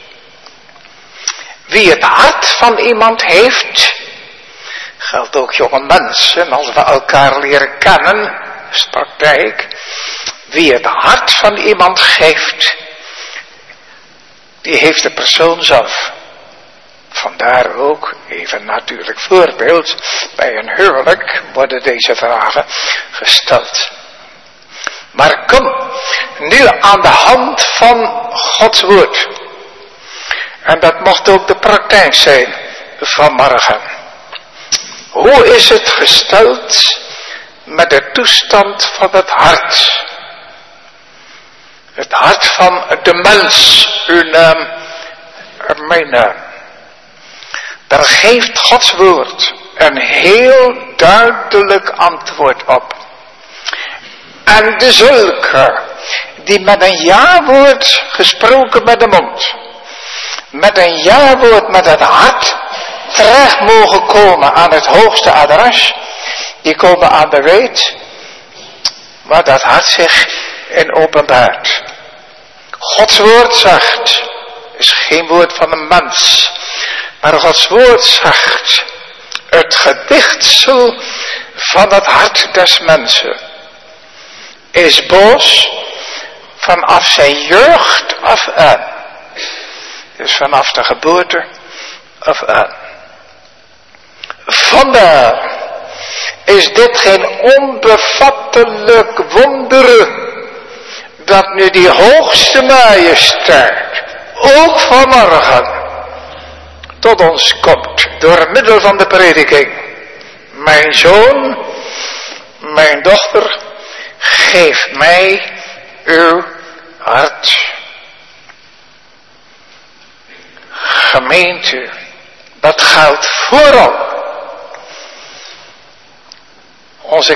Wie het hart van iemand heeft, geldt ook jonge mensen, als we elkaar leren kennen, is praktijk. Wie het hart van iemand geeft, die heeft de persoon zelf. Vandaar ook, even natuurlijk voorbeeld, bij een huwelijk worden deze vragen gesteld. Maar kom, nu aan de hand van Gods woord. En dat mocht ook de praktijk zijn vanmorgen. Hoe is het gesteld met de toestand van het hart? Het hart van de mens, uw naam en mijn naam. Daar geeft Gods woord een heel duidelijk antwoord op. En de zulke die met een ja-woord gesproken met de mond, met een ja-woord met het hart terecht mogen komen aan het hoogste adres, die komen aan de weet waar dat hart zich in openbaart. Gods woord zegt, is geen woord van een mens, maar Gods woord zegt, het gedichtsel van het hart des mensen is boos vanaf zijn jeugd af aan. Dus vanaf de geboorte af aan. Vandaar is dit geen onbevattelijk wonder dat nu die hoogste majesteit ook vanmorgen tot ons komt door middel van de prediking. Mijn zoon, mijn dochter, geef mij uw hart. Gemeente, dat geldt vooral onze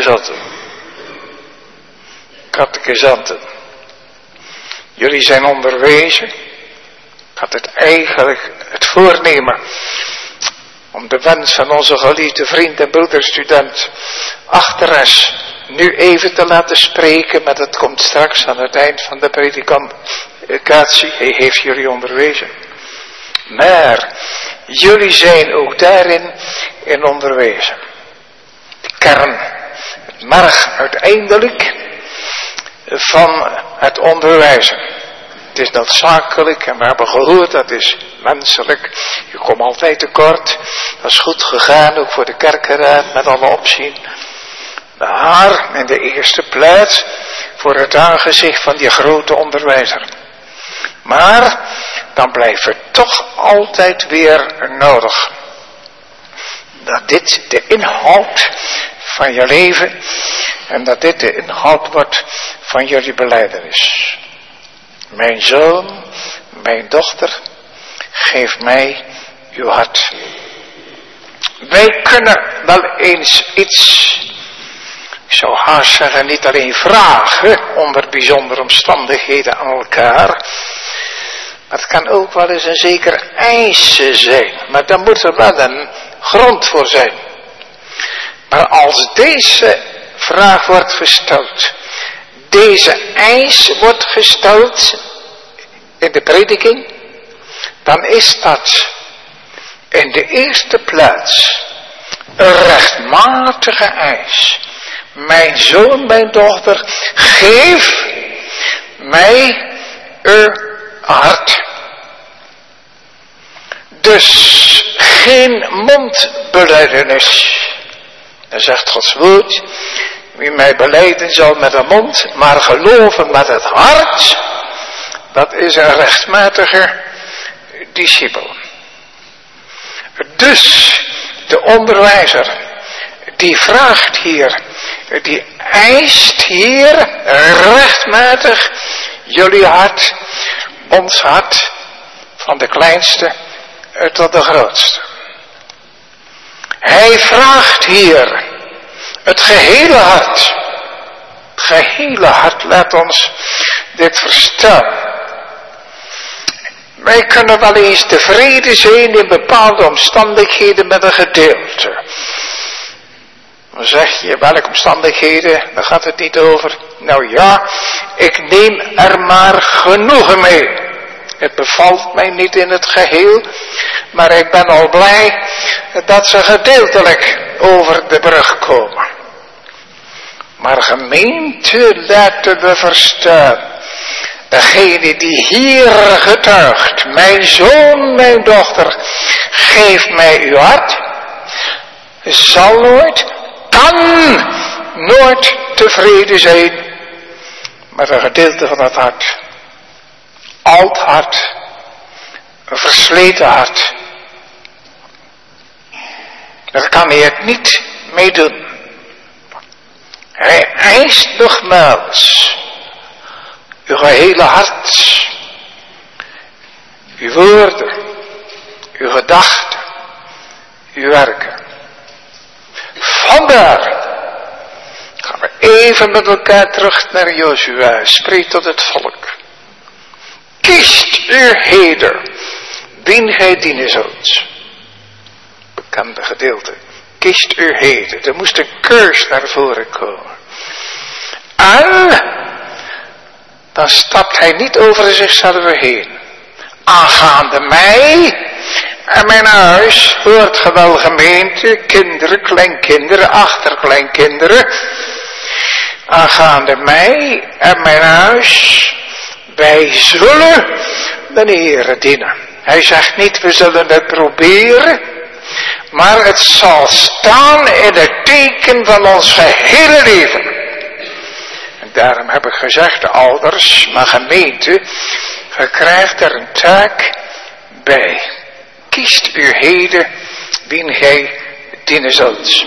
catechizanten. Jullie zijn onderwezen. Ik had het eigenlijk het voornemen om de wens van onze geliefde vriend en broederstudent Achteres nu even te laten spreken, maar dat komt straks aan het eind van de predicatie. Hij heeft jullie onderwezen. Maar jullie zijn ook daarin in onderwezen. De kern, het merg uiteindelijk, van het onderwijzen. Het is noodzakelijk en we hebben gehoord, dat is menselijk. Je komt altijd tekort. Dat is goed gegaan, ook voor de kerkenraad met alle opzien. Maar in de eerste plaats voor het aangezicht van die grote onderwijzer. Maar dan blijft het toch altijd weer nodig. Dat dit de inhoud van je leven en dat dit de inhoud wordt van jullie belijdenis. Mijn zoon, mijn dochter, geef mij uw hart. Wij kunnen wel eens iets, ik zou haast zeggen, niet alleen vragen onder bijzondere omstandigheden aan elkaar, maar het kan ook wel eens een zekere eisen zijn. Maar dan moet er wel een grond voor zijn. Maar als deze vraag wordt gesteld, deze eis wordt gesteld in de prediking, dan is dat in de eerste plaats een rechtmatige eis. Mijn zoon, mijn dochter, geef mij uw hart. Dus geen mondbelijdenis. Dan zegt Gods woord, wie mij belijden zal met de mond, maar geloven met het hart, dat is een rechtmatige discipel. Dus de onderwijzer, die vraagt hier, die eist hier rechtmatig jullie hart, ons hart, van de kleinste tot de grootste. Hij vraagt hier het gehele hart. Het gehele hart, laat ons dit verstaan. Wij kunnen wel eens tevreden zijn in bepaalde omstandigheden met een gedeelte. Dan zeg je, welke omstandigheden, daar gaat het niet over. Nou ja, ik neem er maar genoegen mee. Het bevalt mij niet in het geheel, maar ik ben al blij dat ze gedeeltelijk over de brug komen. Maar gemeente, laten we verstaan, degene die hier getuigt, mijn zoon, mijn dochter, geef mij uw hart, zal nooit, kan nooit tevreden zijn met een gedeelte van het hart. Oud hart, een versleten hart. Daar kan hij het niet mee doen. Hij eist nogmaals uw gehele hart, uw woorden, uw gedachten, uw werken. Vandaar gaan we even met elkaar terug naar Jozua. Spreek tot het volk. Kiest u heden, wien gij dienen zult. Bekende gedeelte. Kiest u heden. Er moest een keus naar voren komen. En dan stapt hij niet over zichzelf heen. Aangaande mij en mijn huis, hoort ge wel gemeente, kinderen, kleinkinderen, achterkleinkinderen. Aangaande mij en mijn huis, wij zullen de Heere dienen. Hij zegt niet, we zullen het proberen, maar het zal staan in het teken van ons gehele leven. En daarom heb ik gezegd, ouders, maar gemeente, je krijgt er een taak bij. Kiest u heden wien gij dienen zult.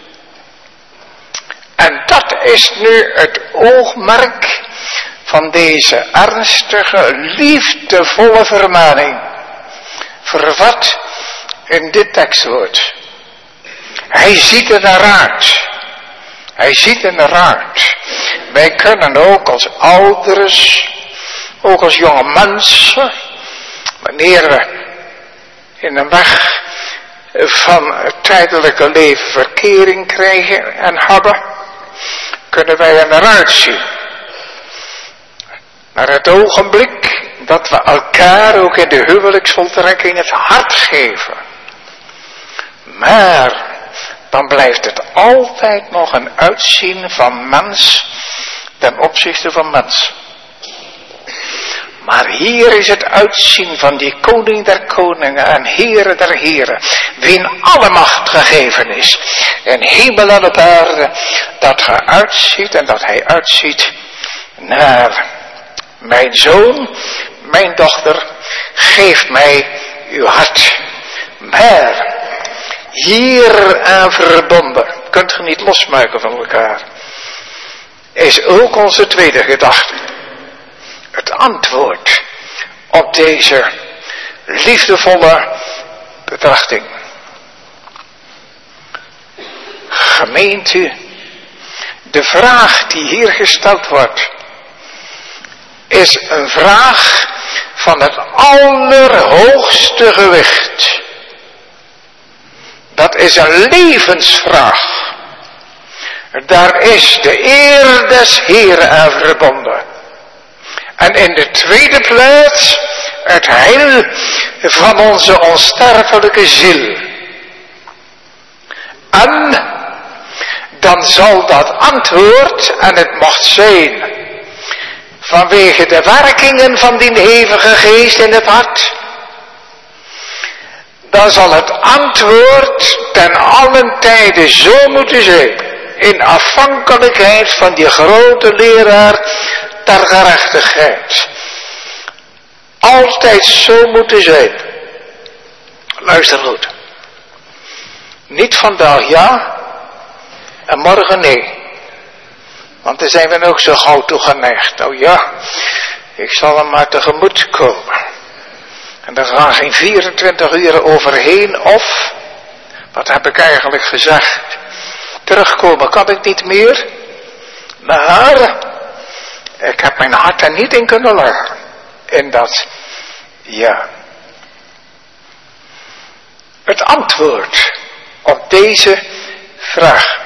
En dat is nu het oogmerk van deze ernstige, liefdevolle vermaning. Vervat in dit tekstwoord. Hij ziet er naar uit. Hij ziet er naar uit. Wij kunnen ook als ouders, ook als jonge mensen, wanneer we in een weg van het tijdelijke leven verkering krijgen en hebben, kunnen wij er naar uitzien. Naar het ogenblik dat we elkaar ook in de huwelijksvoltrekking het hart geven. Maar dan blijft het altijd nog een uitzien van mens ten opzichte van mensen. Maar hier is het uitzien van die koning der koningen en Heere der heren, wien alle macht gegeven is, in hemel en op aarde, dat hij uitziet en dat hij uitziet naar mijn zoon, mijn dochter, geef mij uw hart. Maar hier aan verbonden, kunt je niet losmaken van elkaar, is ook onze tweede gedachte. Het antwoord op deze liefdevolle betrachting. Gemeente, de vraag die hier gesteld wordt, is een vraag van het allerhoogste gewicht. Dat is een levensvraag. Daar is de eer des Heeren aan verbonden. En in de tweede plaats het heil van onze onsterfelijke ziel. En dan zal dat antwoord, en het mocht zijn vanwege de werkingen van die hevige geest in het hart, dan zal het antwoord ten allen tijde zo moeten zijn, in afhankelijkheid van die grote leraar ter gerechtigheid. Altijd zo moeten zijn. Luister goed. Niet vandaag ja en morgen nee. Want daar zijn we ook zo gauw toe geneigd. Nou ja, ik zal hem maar tegemoet komen. En daar gaan geen 24 uur overheen of, wat heb ik eigenlijk gezegd? Terugkomen kan ik niet meer. Maar ik heb mijn hart er niet in kunnen leggen. In dat ja. Het antwoord op deze vraag.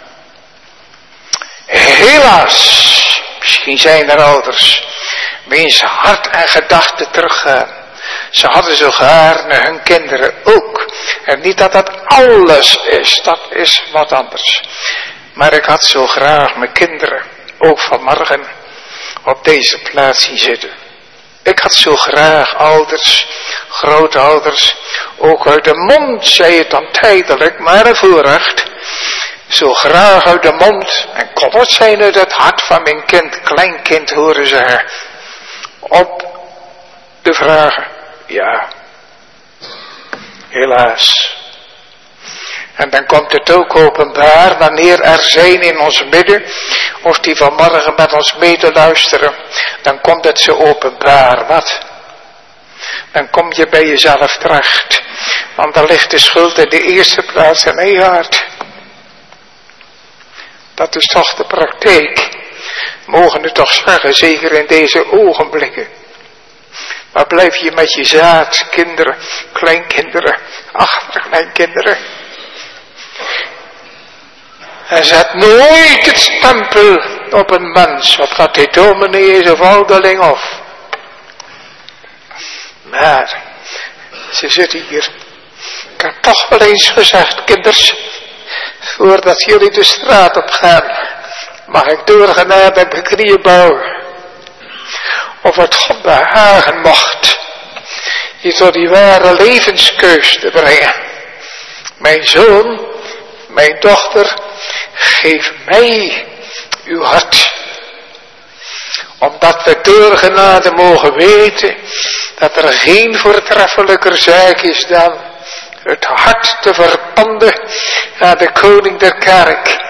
Helaas, misschien zijn er ouders wiens hart en gedachten teruggaan. Ze hadden zo gaar naar hun kinderen ook. En niet dat dat alles is, dat is wat anders. Maar ik had zo graag mijn kinderen, ook vanmorgen, op deze plaats zien zitten. Ik had zo graag ouders, grootouders, ook uit de mond, zei het dan tijdelijk, maar een voorrecht. Zo graag uit de mond, en kon het zijn uit het hart van mijn kind, kleinkind horen zeggen. Op de vragen, ja, helaas. En dan komt het ook openbaar wanneer er zijn in ons midden, of die vanmorgen met ons mee te luisteren, dan komt het zo openbaar. Wat? Dan kom je bij jezelf terecht. Want dan ligt de schuld in de eerste plaats in je hart. Dat is toch de praktijk. Mogen het toch zeggen, zeker in deze ogenblikken. Maar blijf je met je zaad, kinderen, kleinkinderen, achterkleinkinderen. En zet nooit het stempel op een mens, of dat hij dominee is of ouderling of. Maar, ze zitten hier. Ik heb toch wel eens gezegd, kinders, voordat jullie de straat op gaan, mag ik doorgenade op mijn knieën bouwen. Of het God behagen mocht, je tot die ware levenskeus te brengen. Mijn zoon, mijn dochter, geef mij uw hart. Omdat we door genade mogen weten dat er geen voortreffelijker zaak is dan het hart te verpanden aan de koning der kerk.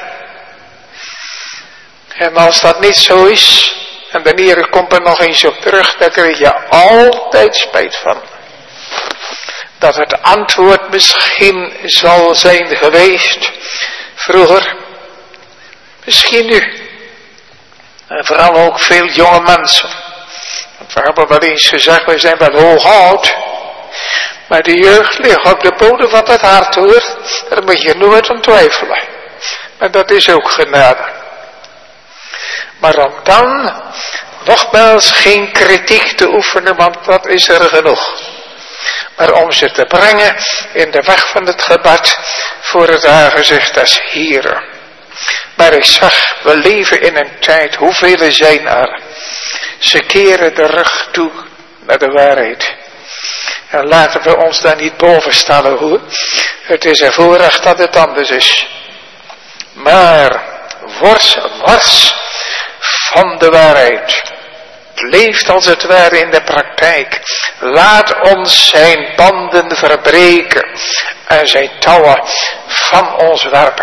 En als dat niet zo is, en de Heer komt er nog eens op terug, dan krijg je altijd spijt van. Dat het antwoord misschien zal zijn geweest vroeger, misschien nu. En vooral ook veel jonge mensen. Want we hebben wel eens gezegd, we zijn wel hoog oud. Maar de jeugd ligt op de bodem van het hart hoor. Daar moet je nooit aan twijfelen. Maar dat is ook genade. Maar om dan nogmaals geen kritiek te oefenen, want dat is er genoeg. Maar om ze te brengen in de weg van het gebed voor het aangezicht des Heren. Maar ik zag, we leven in een tijd, hoeveel zijn er? Ze keren de rug toe naar de waarheid. En laten we ons daar niet boven stellen hoor. Het is een voorrecht dat het anders is. Maar wars van de waarheid. Het leeft als het ware in de praktijk. Laat ons zijn banden verbreken en zijn touwen van ons werpen.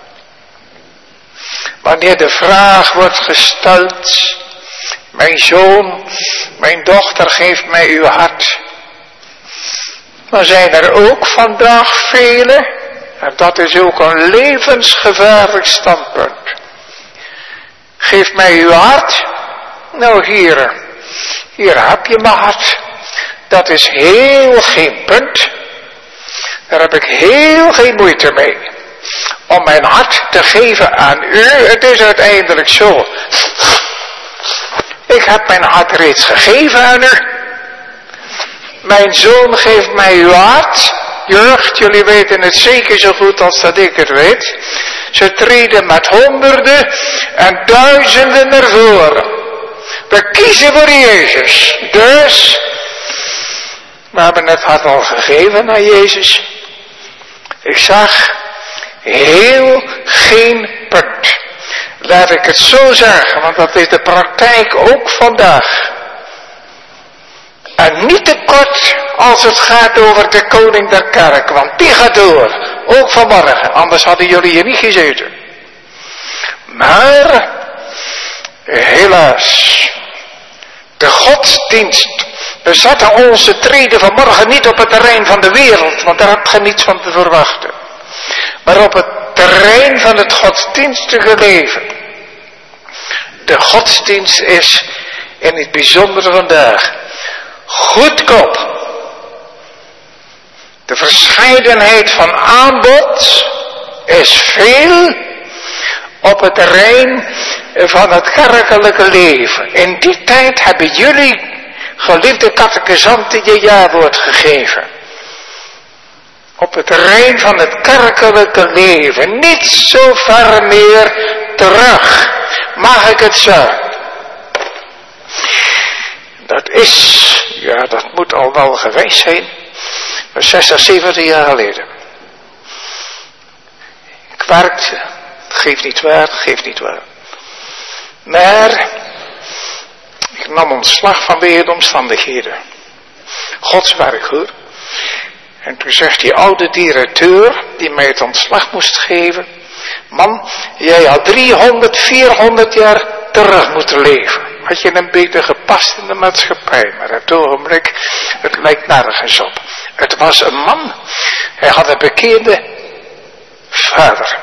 Wanneer de vraag wordt gesteld, mijn zoon, mijn dochter, geef mij uw hart. Dan zijn er ook vandaag velen, en dat is ook een levensgevaarlijk standpunt. Geef mij uw hart. Nou hier heb je mijn hart. Dat is heel geen punt. Daar heb ik heel geen moeite mee. Om mijn hart te geven aan u. Het is uiteindelijk zo. Ik heb mijn hart reeds gegeven aan u. Mijn zoon geeft mij uw hart. Jeugd, jullie weten het zeker zo goed als dat ik het weet. Ze treden met honderden en duizenden naar voren. We kiezen voor Jezus. Dus, we hebben het hart al gegeven aan Jezus. Ik zag heel geen punt. Laat ik het zo zeggen, want dat is de praktijk ook vandaag. En niet te kort als het gaat over de koning der kerk, want die gaat door. Ook vanmorgen, anders hadden jullie hier niet gezeten. Maar, helaas, de godsdienst. We zetten onze treden vanmorgen niet op het terrein van de wereld, want daar heb je niets van te verwachten. Maar op het terrein van het godsdienstige leven. De godsdienst is in het bijzonder vandaag goedkoop. De verscheidenheid van aanbod is veel op het terrein van het kerkelijke leven. In die tijd hebben jullie, geliefde catechisanten, je jawoord gegeven. Op het terrein van het kerkelijke leven. Niet zo ver meer terug. Mag ik het zo? Dat is, ja, dat moet al wel geweest zijn. 60, 70 jaar geleden. Ik werkte. Geeft niet waar. Maar ik nam ontslag vanwege de omstandigheden. Gods werk hoor. En toen zegt die oude directeur, die mij het ontslag moest geven: man, jij had 300, 400 jaar terug moeten leven. Had je een beetje gepast in de maatschappij. Maar op het ogenblik, het lijkt nergens op. Het was een man. Hij had een bekeerde vader.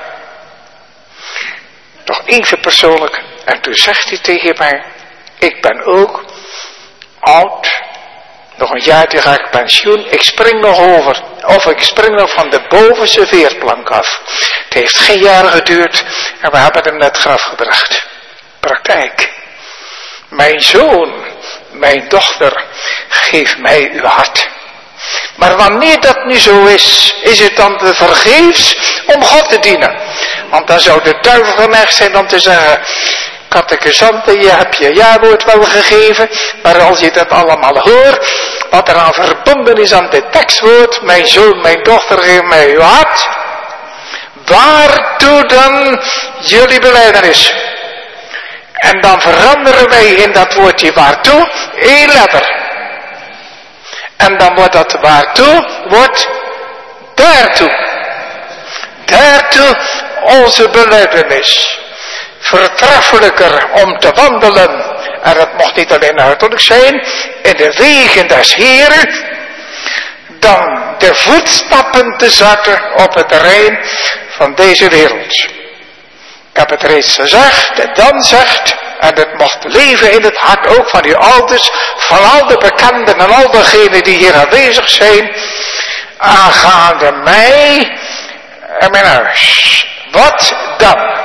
Nog even persoonlijk. En toen zegt hij tegen mij: ik ben ook oud. Nog een jaartje ga ik pensioen. Ik spring nog over. Of ik spring nog van de bovenste veerplank af. Het heeft geen jaar geduurd. En we hebben hem naar het graf gebracht. Praktijk. Mijn zoon, mijn dochter, geef mij uw hart. Maar wanneer dat nu zo is het dan te vergeefs om God te dienen. Want dan zou de duivel geneigd zijn om te zeggen: catechisanten, je hebt je jawoord wel gegeven, maar als je dat allemaal hoort, wat er aan verbonden is aan dit tekstwoord: mijn zoon, mijn dochter, geef mij uw hart. Waartoe dan jullie belijdenis? En dan veranderen wij in dat woordje waartoe 1 letter. En dan wordt dat waartoe, wordt daartoe. Daartoe onze belijdenis. Voortreffelijker om te wandelen. En het mocht niet alleen uiterlijk zijn, in de wegen des Heren, dan de voetstappen te zetten op het terrein van deze wereld. Ik heb het reeds gezegd, en dan zegt, en het mocht leven in het hart ook van uw ouders, van al de bekenden en al degenen die hier aanwezig zijn, aangaande mij en mijn huis. Wat dan?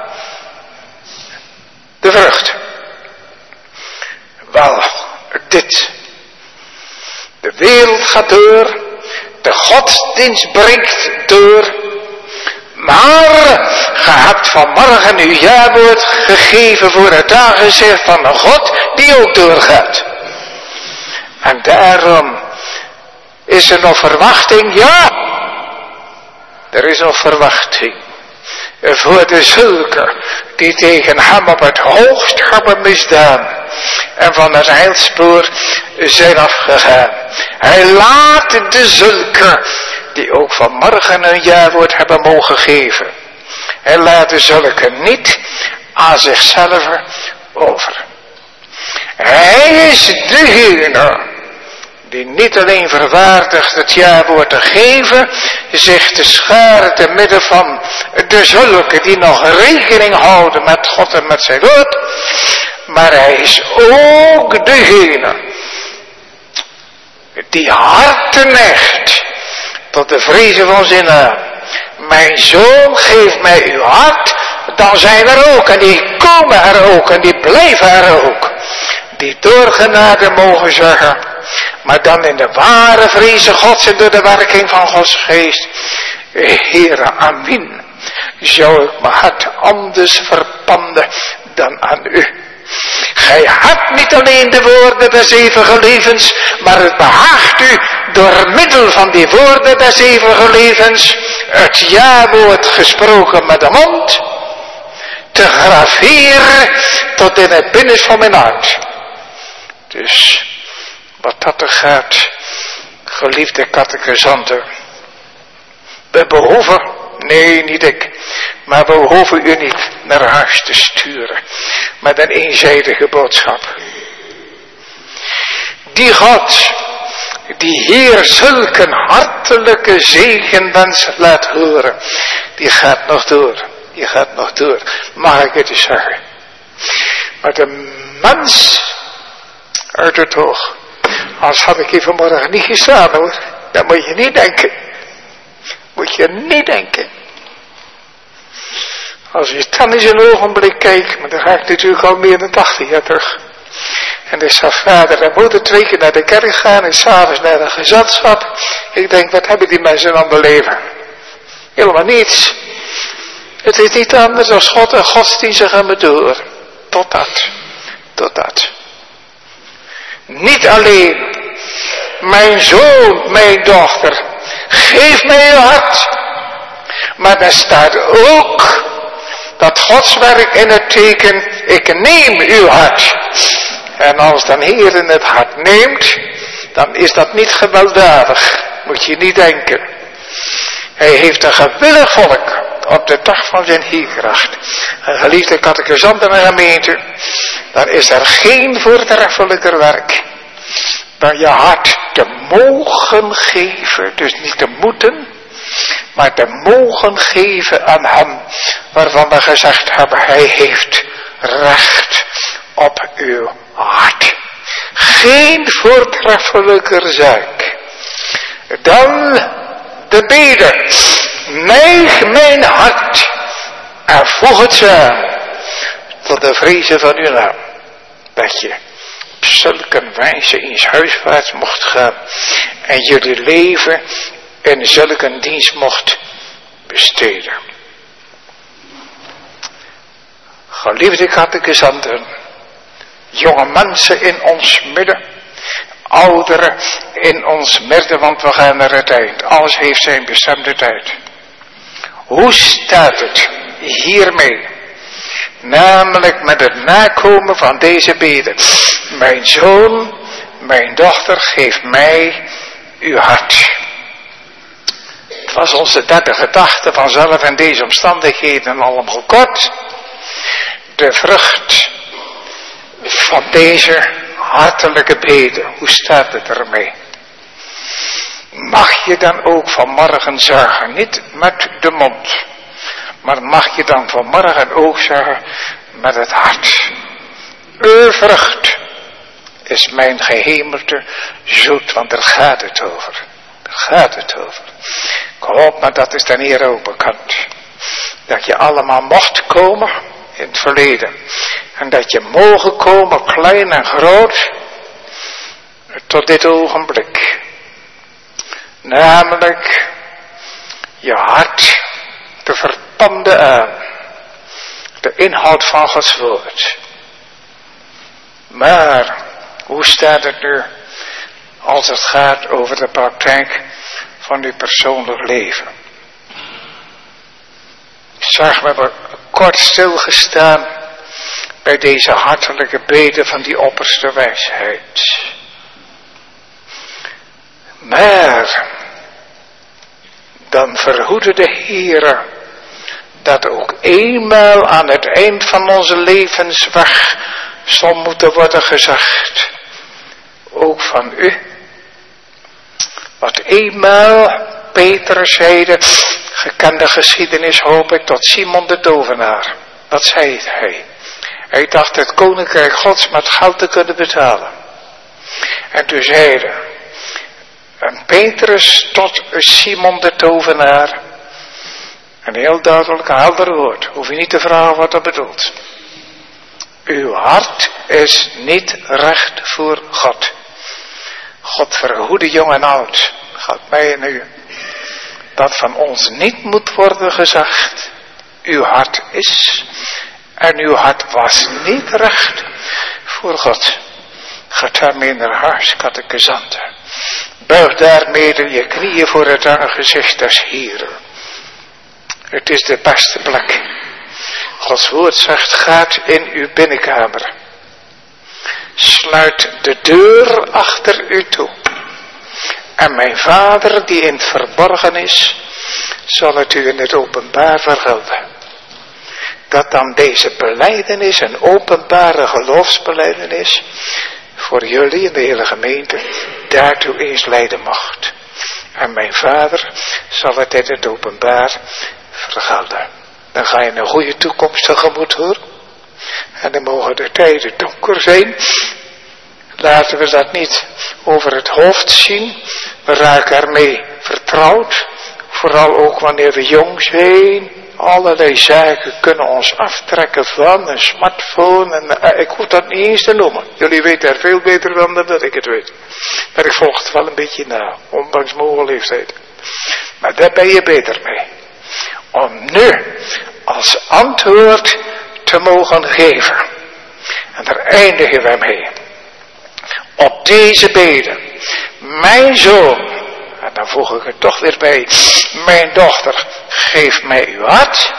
De vrucht. Wel, dit. De wereld gaat door, de godsdienst breekt door, Maar ge hebt vanmorgen uw jawoord gegeven voor het aangezicht van een God die ook doorgaat. En daarom is er nog verwachting, ja. Er is nog verwachting. Voor de zulken die tegen hem op het hoogst hebben misdaan. En van het heilspoor zijn afgegaan. Hij laat de zulken die ook vanmorgen een jawoord hebben mogen geven. Hij laat de zulken niet aan zichzelf over. Hij is degene die niet alleen verwaardigt het jawoord te geven, zich te scharen te midden van de zulken die nog rekening houden met God en met zijn woord, maar hij is ook degene die harten neigt tot de vrezen van zijn naam. Mijn zoon, geef mij uw hart, dan zijn er ook, en die komen er ook, en die blijven er ook, die door genade mogen zeggen, maar dan in de ware vreze Gods en door de werking van Gods geest. Heere, amin. Zou ik mijn hart anders verpanden dan aan u. Gij hebt niet alleen de woorden des eeuwige levens, maar het behaagt u door middel van die woorden des eeuwige levens, het jawoord gesproken met de mond, te graveren tot in het binnenste van mijn hart. Dus wat dat er gaat, geliefde catechizanten, we behoeven, nee niet ik, maar we hoeven u niet naar huis te sturen met een eenzijdige boodschap. Die God, die Heer zulke hartelijke zegenwens laat horen, die gaat nog door, die gaat nog door, mag ik het eens zeggen. Maar de mens uit het oog, als had ik hier vanmorgen niet gestaan hoor, dan moet je niet denken. Moet je niet denken. Als je dan eens een ogenblik kijkt, maar dan ga ik natuurlijk al meer dan 80 jaar terug. En dan zou vader en moeder 2 keer naar de kerk gaan en s'avonds naar de gezantschap. Ik denk, wat hebben die mensen dan beleven? Helemaal niets. Het is niet anders dan God en godsdienst gaan we door. Tot dat. Niet alleen, mijn zoon, mijn dochter, geef mij uw hart. Maar daar staat ook dat Gods werk in het teken, ik neem uw hart. En als dan Heer in het hart neemt, dan is dat niet gewelddadig. Moet je niet denken. Hij heeft een gewillig volk op de dag van zijn heerkracht. En geliefde catechizanten en gemeente, dan is er geen voortreffelijker werk dan je hart te mogen geven, dus niet te moeten, maar te mogen geven aan hem waarvan we gezegd hebben, hij heeft recht op uw hart. Geen voortreffelijker zaak dan de bede, neig mijn hart en voeg het samen tot de vrezen van uw naam, dat je op zulke wijze in huiswaarts mocht gaan en jullie leven in zulke dienst mocht besteden. Geliefde catechizanten, jonge mensen in ons midden, ouderen in ons midden, want we gaan naar het eind. Alles heeft zijn bestemde tijd. Hoe staat het hiermee? Namelijk met het nakomen van deze bede. Mijn zoon, mijn dochter, geef mij uw hart. Het was onze derde gedachte vanzelf in deze omstandigheden allemaal kort. De vrucht van deze hartelijke bede. Hoe staat het ermee? Mag je dan ook vanmorgen zeggen, niet met de mond, maar mag je dan vanmorgen ook zeggen met het hart. Uw vrucht is mijn gehemelte zoet, want daar gaat het over. Daar gaat het over. Ik hoop maar dat is dan hier ook bekend. Dat je allemaal mocht komen in het verleden. En dat je mogen komen, klein en groot, tot dit ogenblik. Namelijk je hart de verbanden aan. De inhoud van Gods woord. Maar, hoe staat het nu als het gaat over de praktijk van uw persoonlijk leven? Zag, we hebben kort stilgestaan bij deze hartelijke bede van die opperste wijsheid. Maar, dan verhoede de Heere dat ook eenmaal aan het eind van onze levensweg zal moeten worden gezegd, ook van u, wat eenmaal Petrus zeide, gekende geschiedenis hoop ik, tot Simon de tovenaar. Wat zei hij? Hij dacht het koninkrijk Gods met geld te kunnen betalen. En toen zeide Petrus tot Simon de tovenaar, een heel duidelijk, helder woord, hoef je niet te vragen wat dat bedoelt. Uw hart is niet recht voor God. God verhoede jong en oud, gaat mij en u, dat van ons niet moet worden gezegd, uw hart is en uw hart was niet recht voor God. Gaat daarmee naar huis, catechizanten. Buig daarmee je knieën voor het aangezicht des Heeren. Het is de beste plek. Gods woord zegt, gaat in uw binnenkamer. Sluit de deur achter u toe. En mijn Vader die in het verborgen is, zal het u in het openbaar vergelden. Dat dan deze belijdenis, een openbare geloofsbelijdenis, voor jullie in de hele gemeente, daartoe eens leiden mocht. En mijn Vader zal het in het openbaar vergelden. Dan ga je een goede toekomst tegemoet, hoor. En dan mogen de tijden donker zijn. Laten we dat niet over het hoofd zien. We raken ermee vertrouwd. Vooral ook wanneer we jong zijn. Allerlei zaken kunnen ons aftrekken van een smartphone. En ik hoef dat niet eens te noemen. Jullie weten er veel beter dan dat ik het weet. Maar ik volg het wel een beetje na. Ondanks mijn hoge leeftijd. Maar daar ben je beter mee. Om nu als antwoord te mogen geven. En daar eindigen we mee. Op deze bede. Mijn zoon. En dan voeg ik er toch weer bij. Mijn dochter. Geef mij uw hart.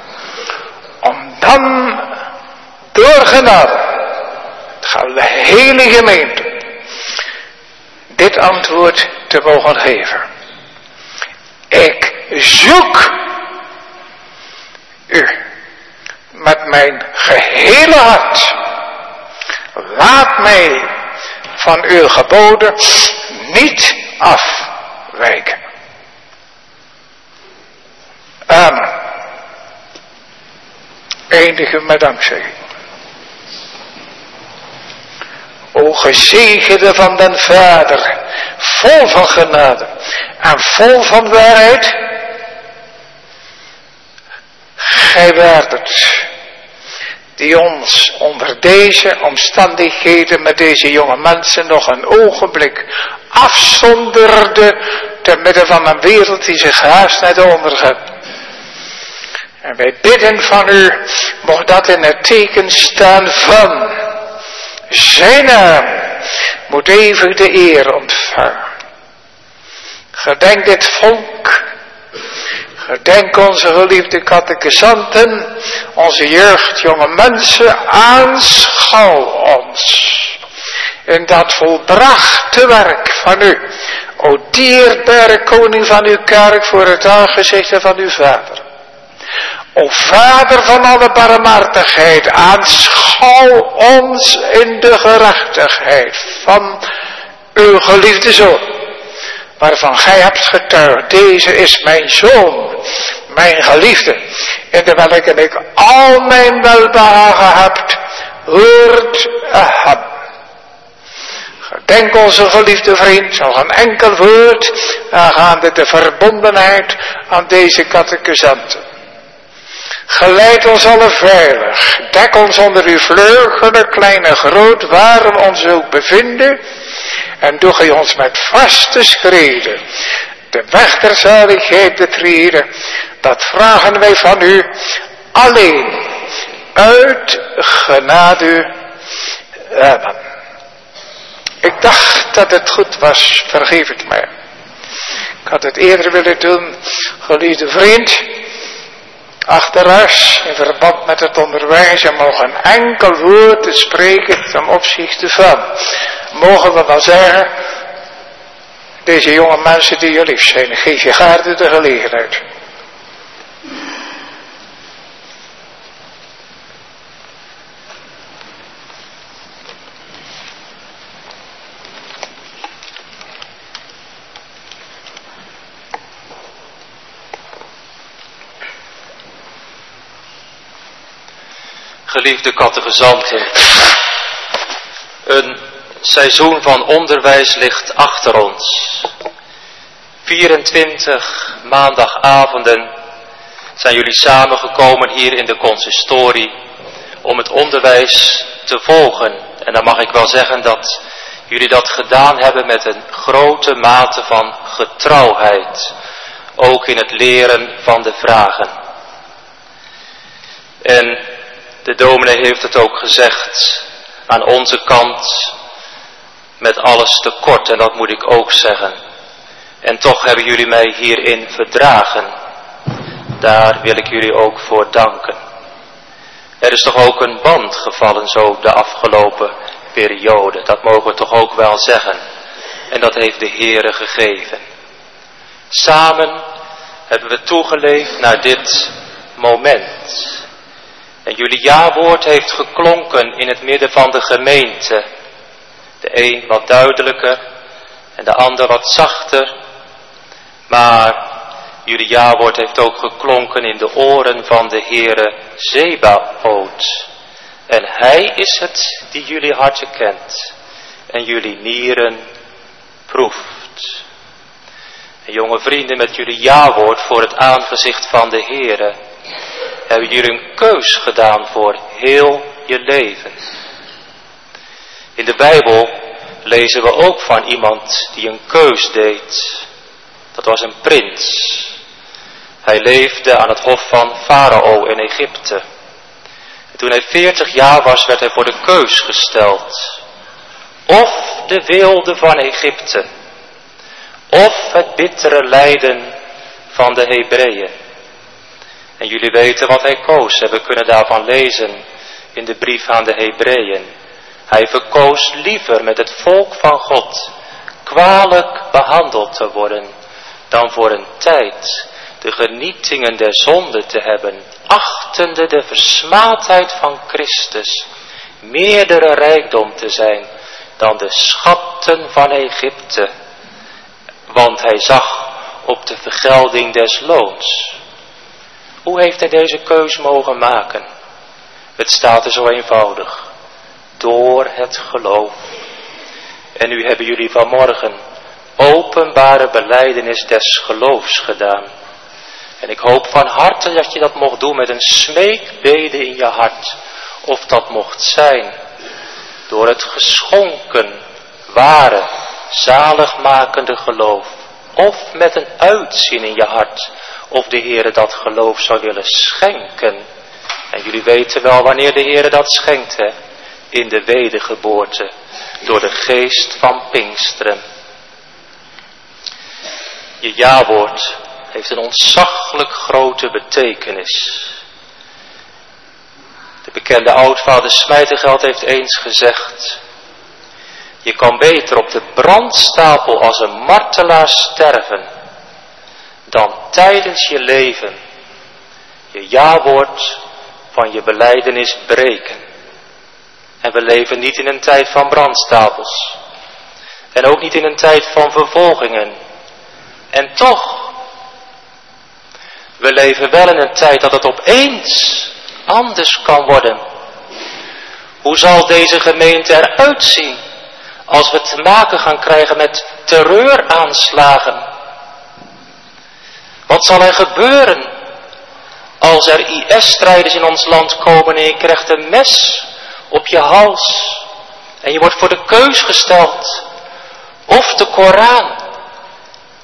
Om dan door genade. Gaan de hele gemeente. Dit antwoord te mogen geven. Ik zoek u met mijn gehele hart. Laat mij van uw geboden niet afwijken. Amen. Eindigen met dankzegging. O gezegende van den Vader, vol van genade en vol van waarheid. Gij waart het, die ons onder deze omstandigheden met deze jonge mensen nog een ogenblik afzonderde te midden van een wereld die zich haast naar de ondergaat. En wij bidden van u, mocht dat in het teken staan van zijn naam, moet eeuwig de eer ontvangen. Gedenk dit volk. Gedenk onze geliefde catechizanten, onze jeugd, jonge mensen, aanschouw ons in dat volbrachte werk van u, o dierbare koning van uw kerk, voor het aangezicht van uw Vader. O Vader van alle barmhartigheid, aanschouw ons in de gerechtigheid van uw geliefde Zoon, waarvan gij hebt getuigd, deze is mijn Zoon, mijn geliefde, in de welke ik al mijn welbehagen heb, hoort hem. Gedenk onze geliefde vriend, nog een enkel woord, aangaande de verbondenheid aan deze catechizanten. Geleid ons alle veilig, dek ons onder uw vleugelen, klein en groot, waar we ons ook bevinden, en doe gij ons met vaste schreden de weg der zaligheid betreden, dat vragen wij van u alleen uit genade. Amen. Ik dacht dat het goed was, vergeef het mij. Ik had het eerder willen doen, geliefde vriend. Achteruit, in verband met het onderwijs, mogen een enkel woord te spreken ten opzichte van. Mogen we wel zeggen, deze jonge mensen die je lief zijn, geef je gaarne de gelegenheid. Geliefde catechizanten, een seizoen van onderwijs ligt achter ons. 24 maandagavonden zijn jullie samengekomen hier in de consistorie om het onderwijs te volgen. En dan mag ik wel zeggen dat jullie dat gedaan hebben met een grote mate van getrouwheid, ook in het leren van de vragen. En de dominee heeft het ook gezegd, aan onze kant met alles tekort, en dat moet ik ook zeggen. En toch hebben jullie mij hierin verdragen. Daar wil ik jullie ook voor danken. Er is toch ook een band gevallen zo de afgelopen periode, dat mogen we toch ook wel zeggen. En dat heeft de Heere gegeven. Samen hebben we toegeleefd naar dit moment. En jullie jawoord heeft geklonken in het midden van de gemeente. De een wat duidelijker en de ander wat zachter. Maar jullie jawoord heeft ook geklonken in de oren van de Heere Zebaoth. En hij is het die jullie harten kent en jullie nieren proeft. En jonge vrienden, met jullie jawoord voor het aangezicht van de Heere hebben jullie een keus gedaan voor heel je leven. In de Bijbel lezen we ook van iemand die een keus deed. Dat was een prins. Hij leefde aan het hof van Farao in Egypte. En toen hij 40 jaar was, werd hij voor de keus gesteld. Of de weelde van Egypte, of het bittere lijden van de Hebreeën. En jullie weten wat hij koos. En we kunnen daarvan lezen in de brief aan de Hebreeën. Hij verkoos liever met het volk van God kwalijk behandeld te worden, dan voor een tijd de genietingen der zonde te hebben, achtende de versmaadheid van Christus meerdere rijkdom te zijn dan de schatten van Egypte. Want hij zag op de vergelding des loons. Hoe heeft hij deze keus mogen maken? Het staat er zo eenvoudig. Door het geloof. En nu hebben jullie vanmorgen openbare belijdenis des geloofs gedaan. En ik hoop van harte dat je dat mocht doen met een smeekbede in je hart. Of dat mocht zijn door het geschonken, ware, zaligmakende geloof. Of met een uitzien in je hart. Of de Heere dat geloof zou willen schenken. En jullie weten wel wanneer de Heere dat schenkt, hè? In de wedergeboorte. Door de geest van Pinksteren. Je jawoord heeft een ontzaglijk grote betekenis. De bekende oudvader Smijtergeld heeft eens gezegd: je kan beter op de brandstapel als een martelaar sterven, dan tijdens je leven je jawoord van je belijdenis breken. En we leven niet in een tijd van brandstapels. En ook niet in een tijd van vervolgingen. En toch, we leven wel in een tijd dat het opeens anders kan worden. Hoe zal deze gemeente eruit zien als we te maken gaan krijgen met terreuraanslagen? Wat zal er gebeuren als er IS-strijders in ons land komen en je krijgt een mes op je hals en je wordt voor de keus gesteld? Of de Koran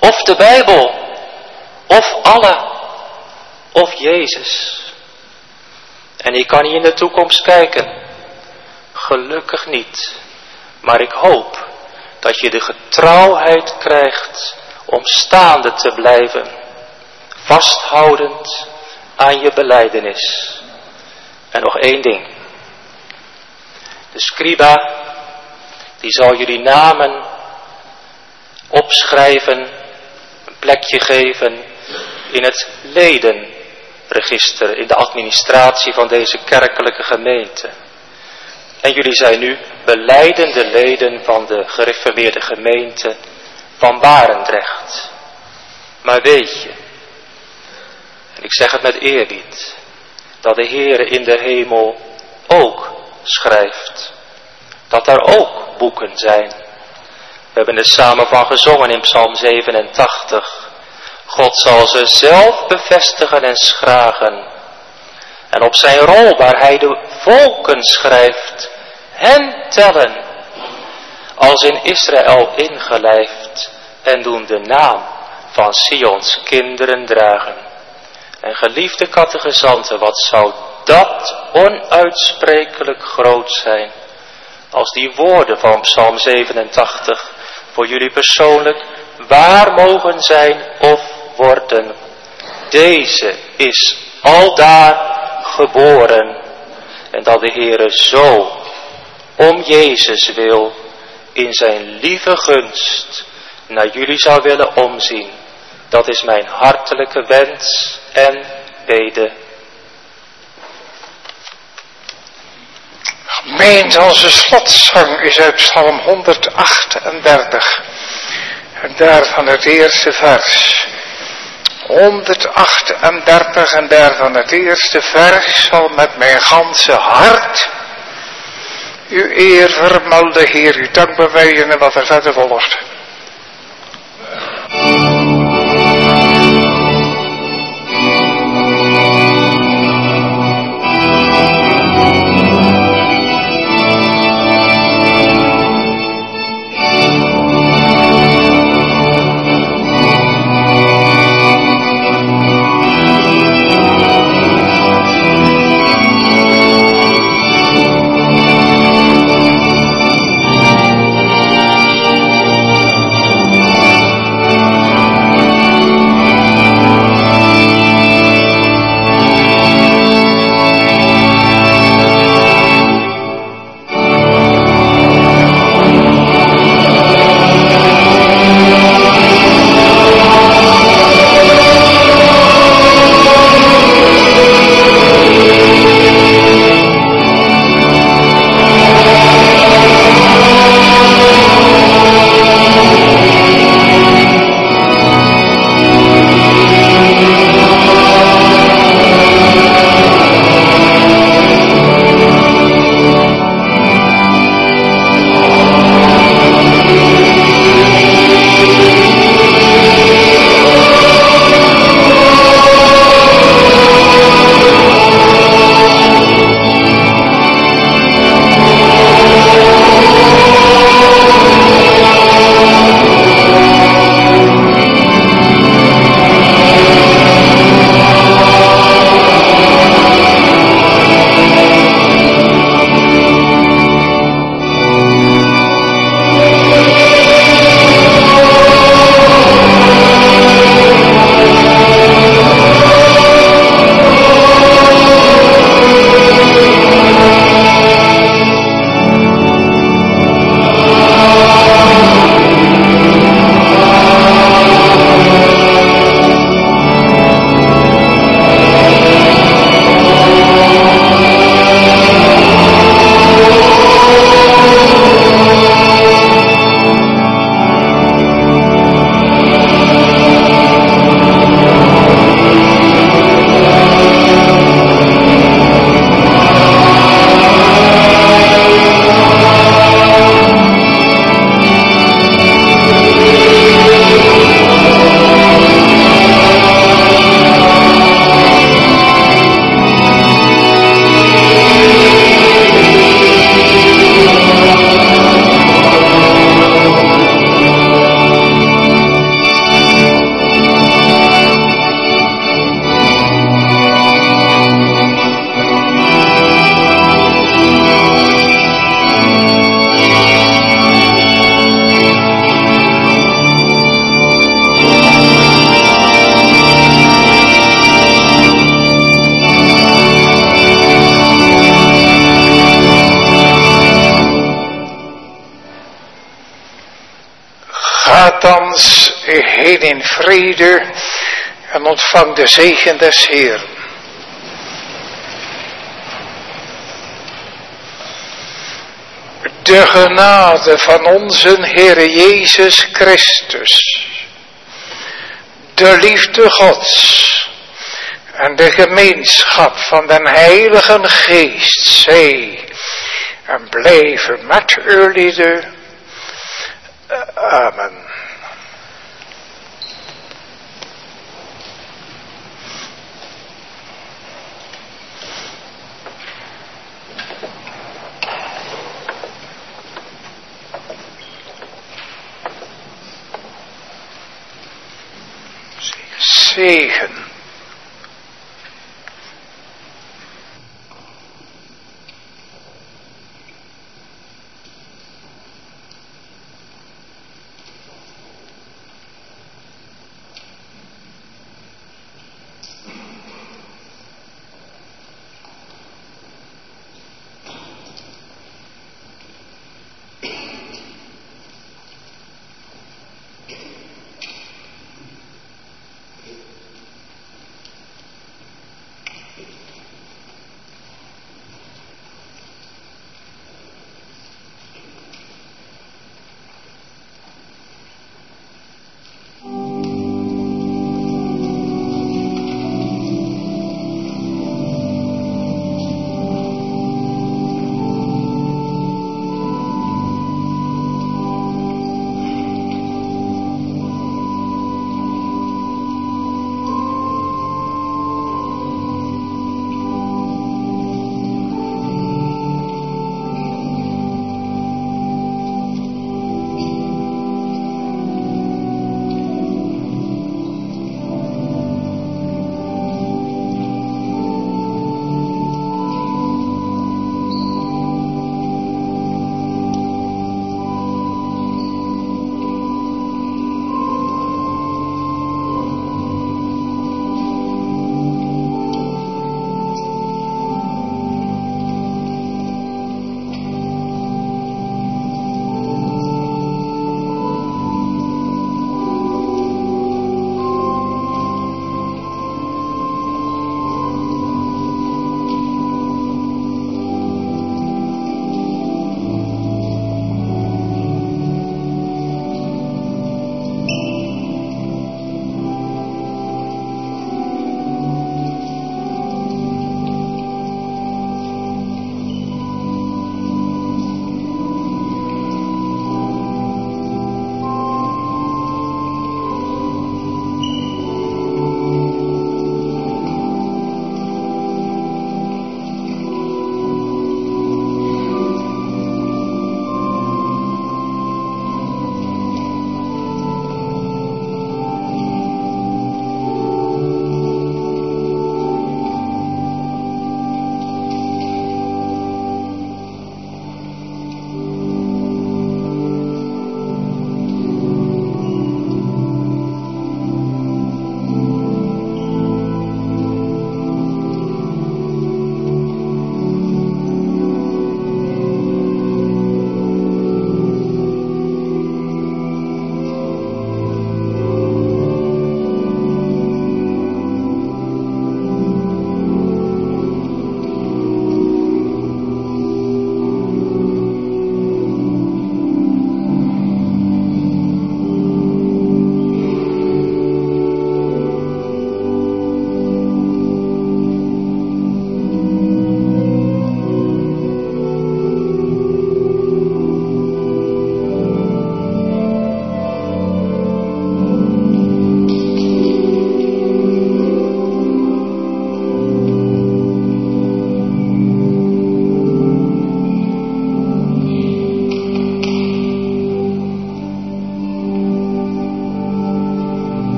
of de Bijbel, of Allah, of Jezus. En ik kan niet in de toekomst kijken. Gelukkig niet. Maar ik hoop dat je de getrouwheid krijgt om staande te blijven, vasthoudend aan je belijdenis. En nog één ding. De scriba, die zal jullie namen opschrijven, een plekje geven in het ledenregister, in de administratie van deze kerkelijke gemeente. En jullie zijn nu belijdende leden van de gereformeerde gemeente van Barendrecht. Maar weet je, en ik zeg het met eerbied, dat de Heere in de hemel ook schrijft. Dat daar ook boeken zijn. We hebben er samen van gezongen in Psalm 87. God zal ze zelf bevestigen en schragen. En op zijn rol waar hij de volken schrijft, hen tellen. Als in Israël ingelijfd en doen de naam van Sions kinderen dragen. En geliefde catechizanten, wat zou dat onuitsprekelijk groot zijn. Als die woorden van Psalm 87 voor jullie persoonlijk waar mogen zijn of worden. Deze is aldaar geboren. En dat de Heere zo om Jezus wil in zijn lieve gunst naar jullie zou willen omzien. Dat is mijn hartelijke wens en bede. Gemeente, onze slotzang is uit Psalm 138. En daarvan het eerste vers. 138 en daarvan het eerste vers zal met mijn ganse hart uw eer vermelden, Heer, uw dank bewijzen en wat er verder volgt. thans heen in vrede en ontvang de zegen des Heeren. De genade van onze Heere Jezus Christus, de liefde Gods en de gemeenschap van den Heilige Geest zij en blijven met ulieden. Amen. Zegen.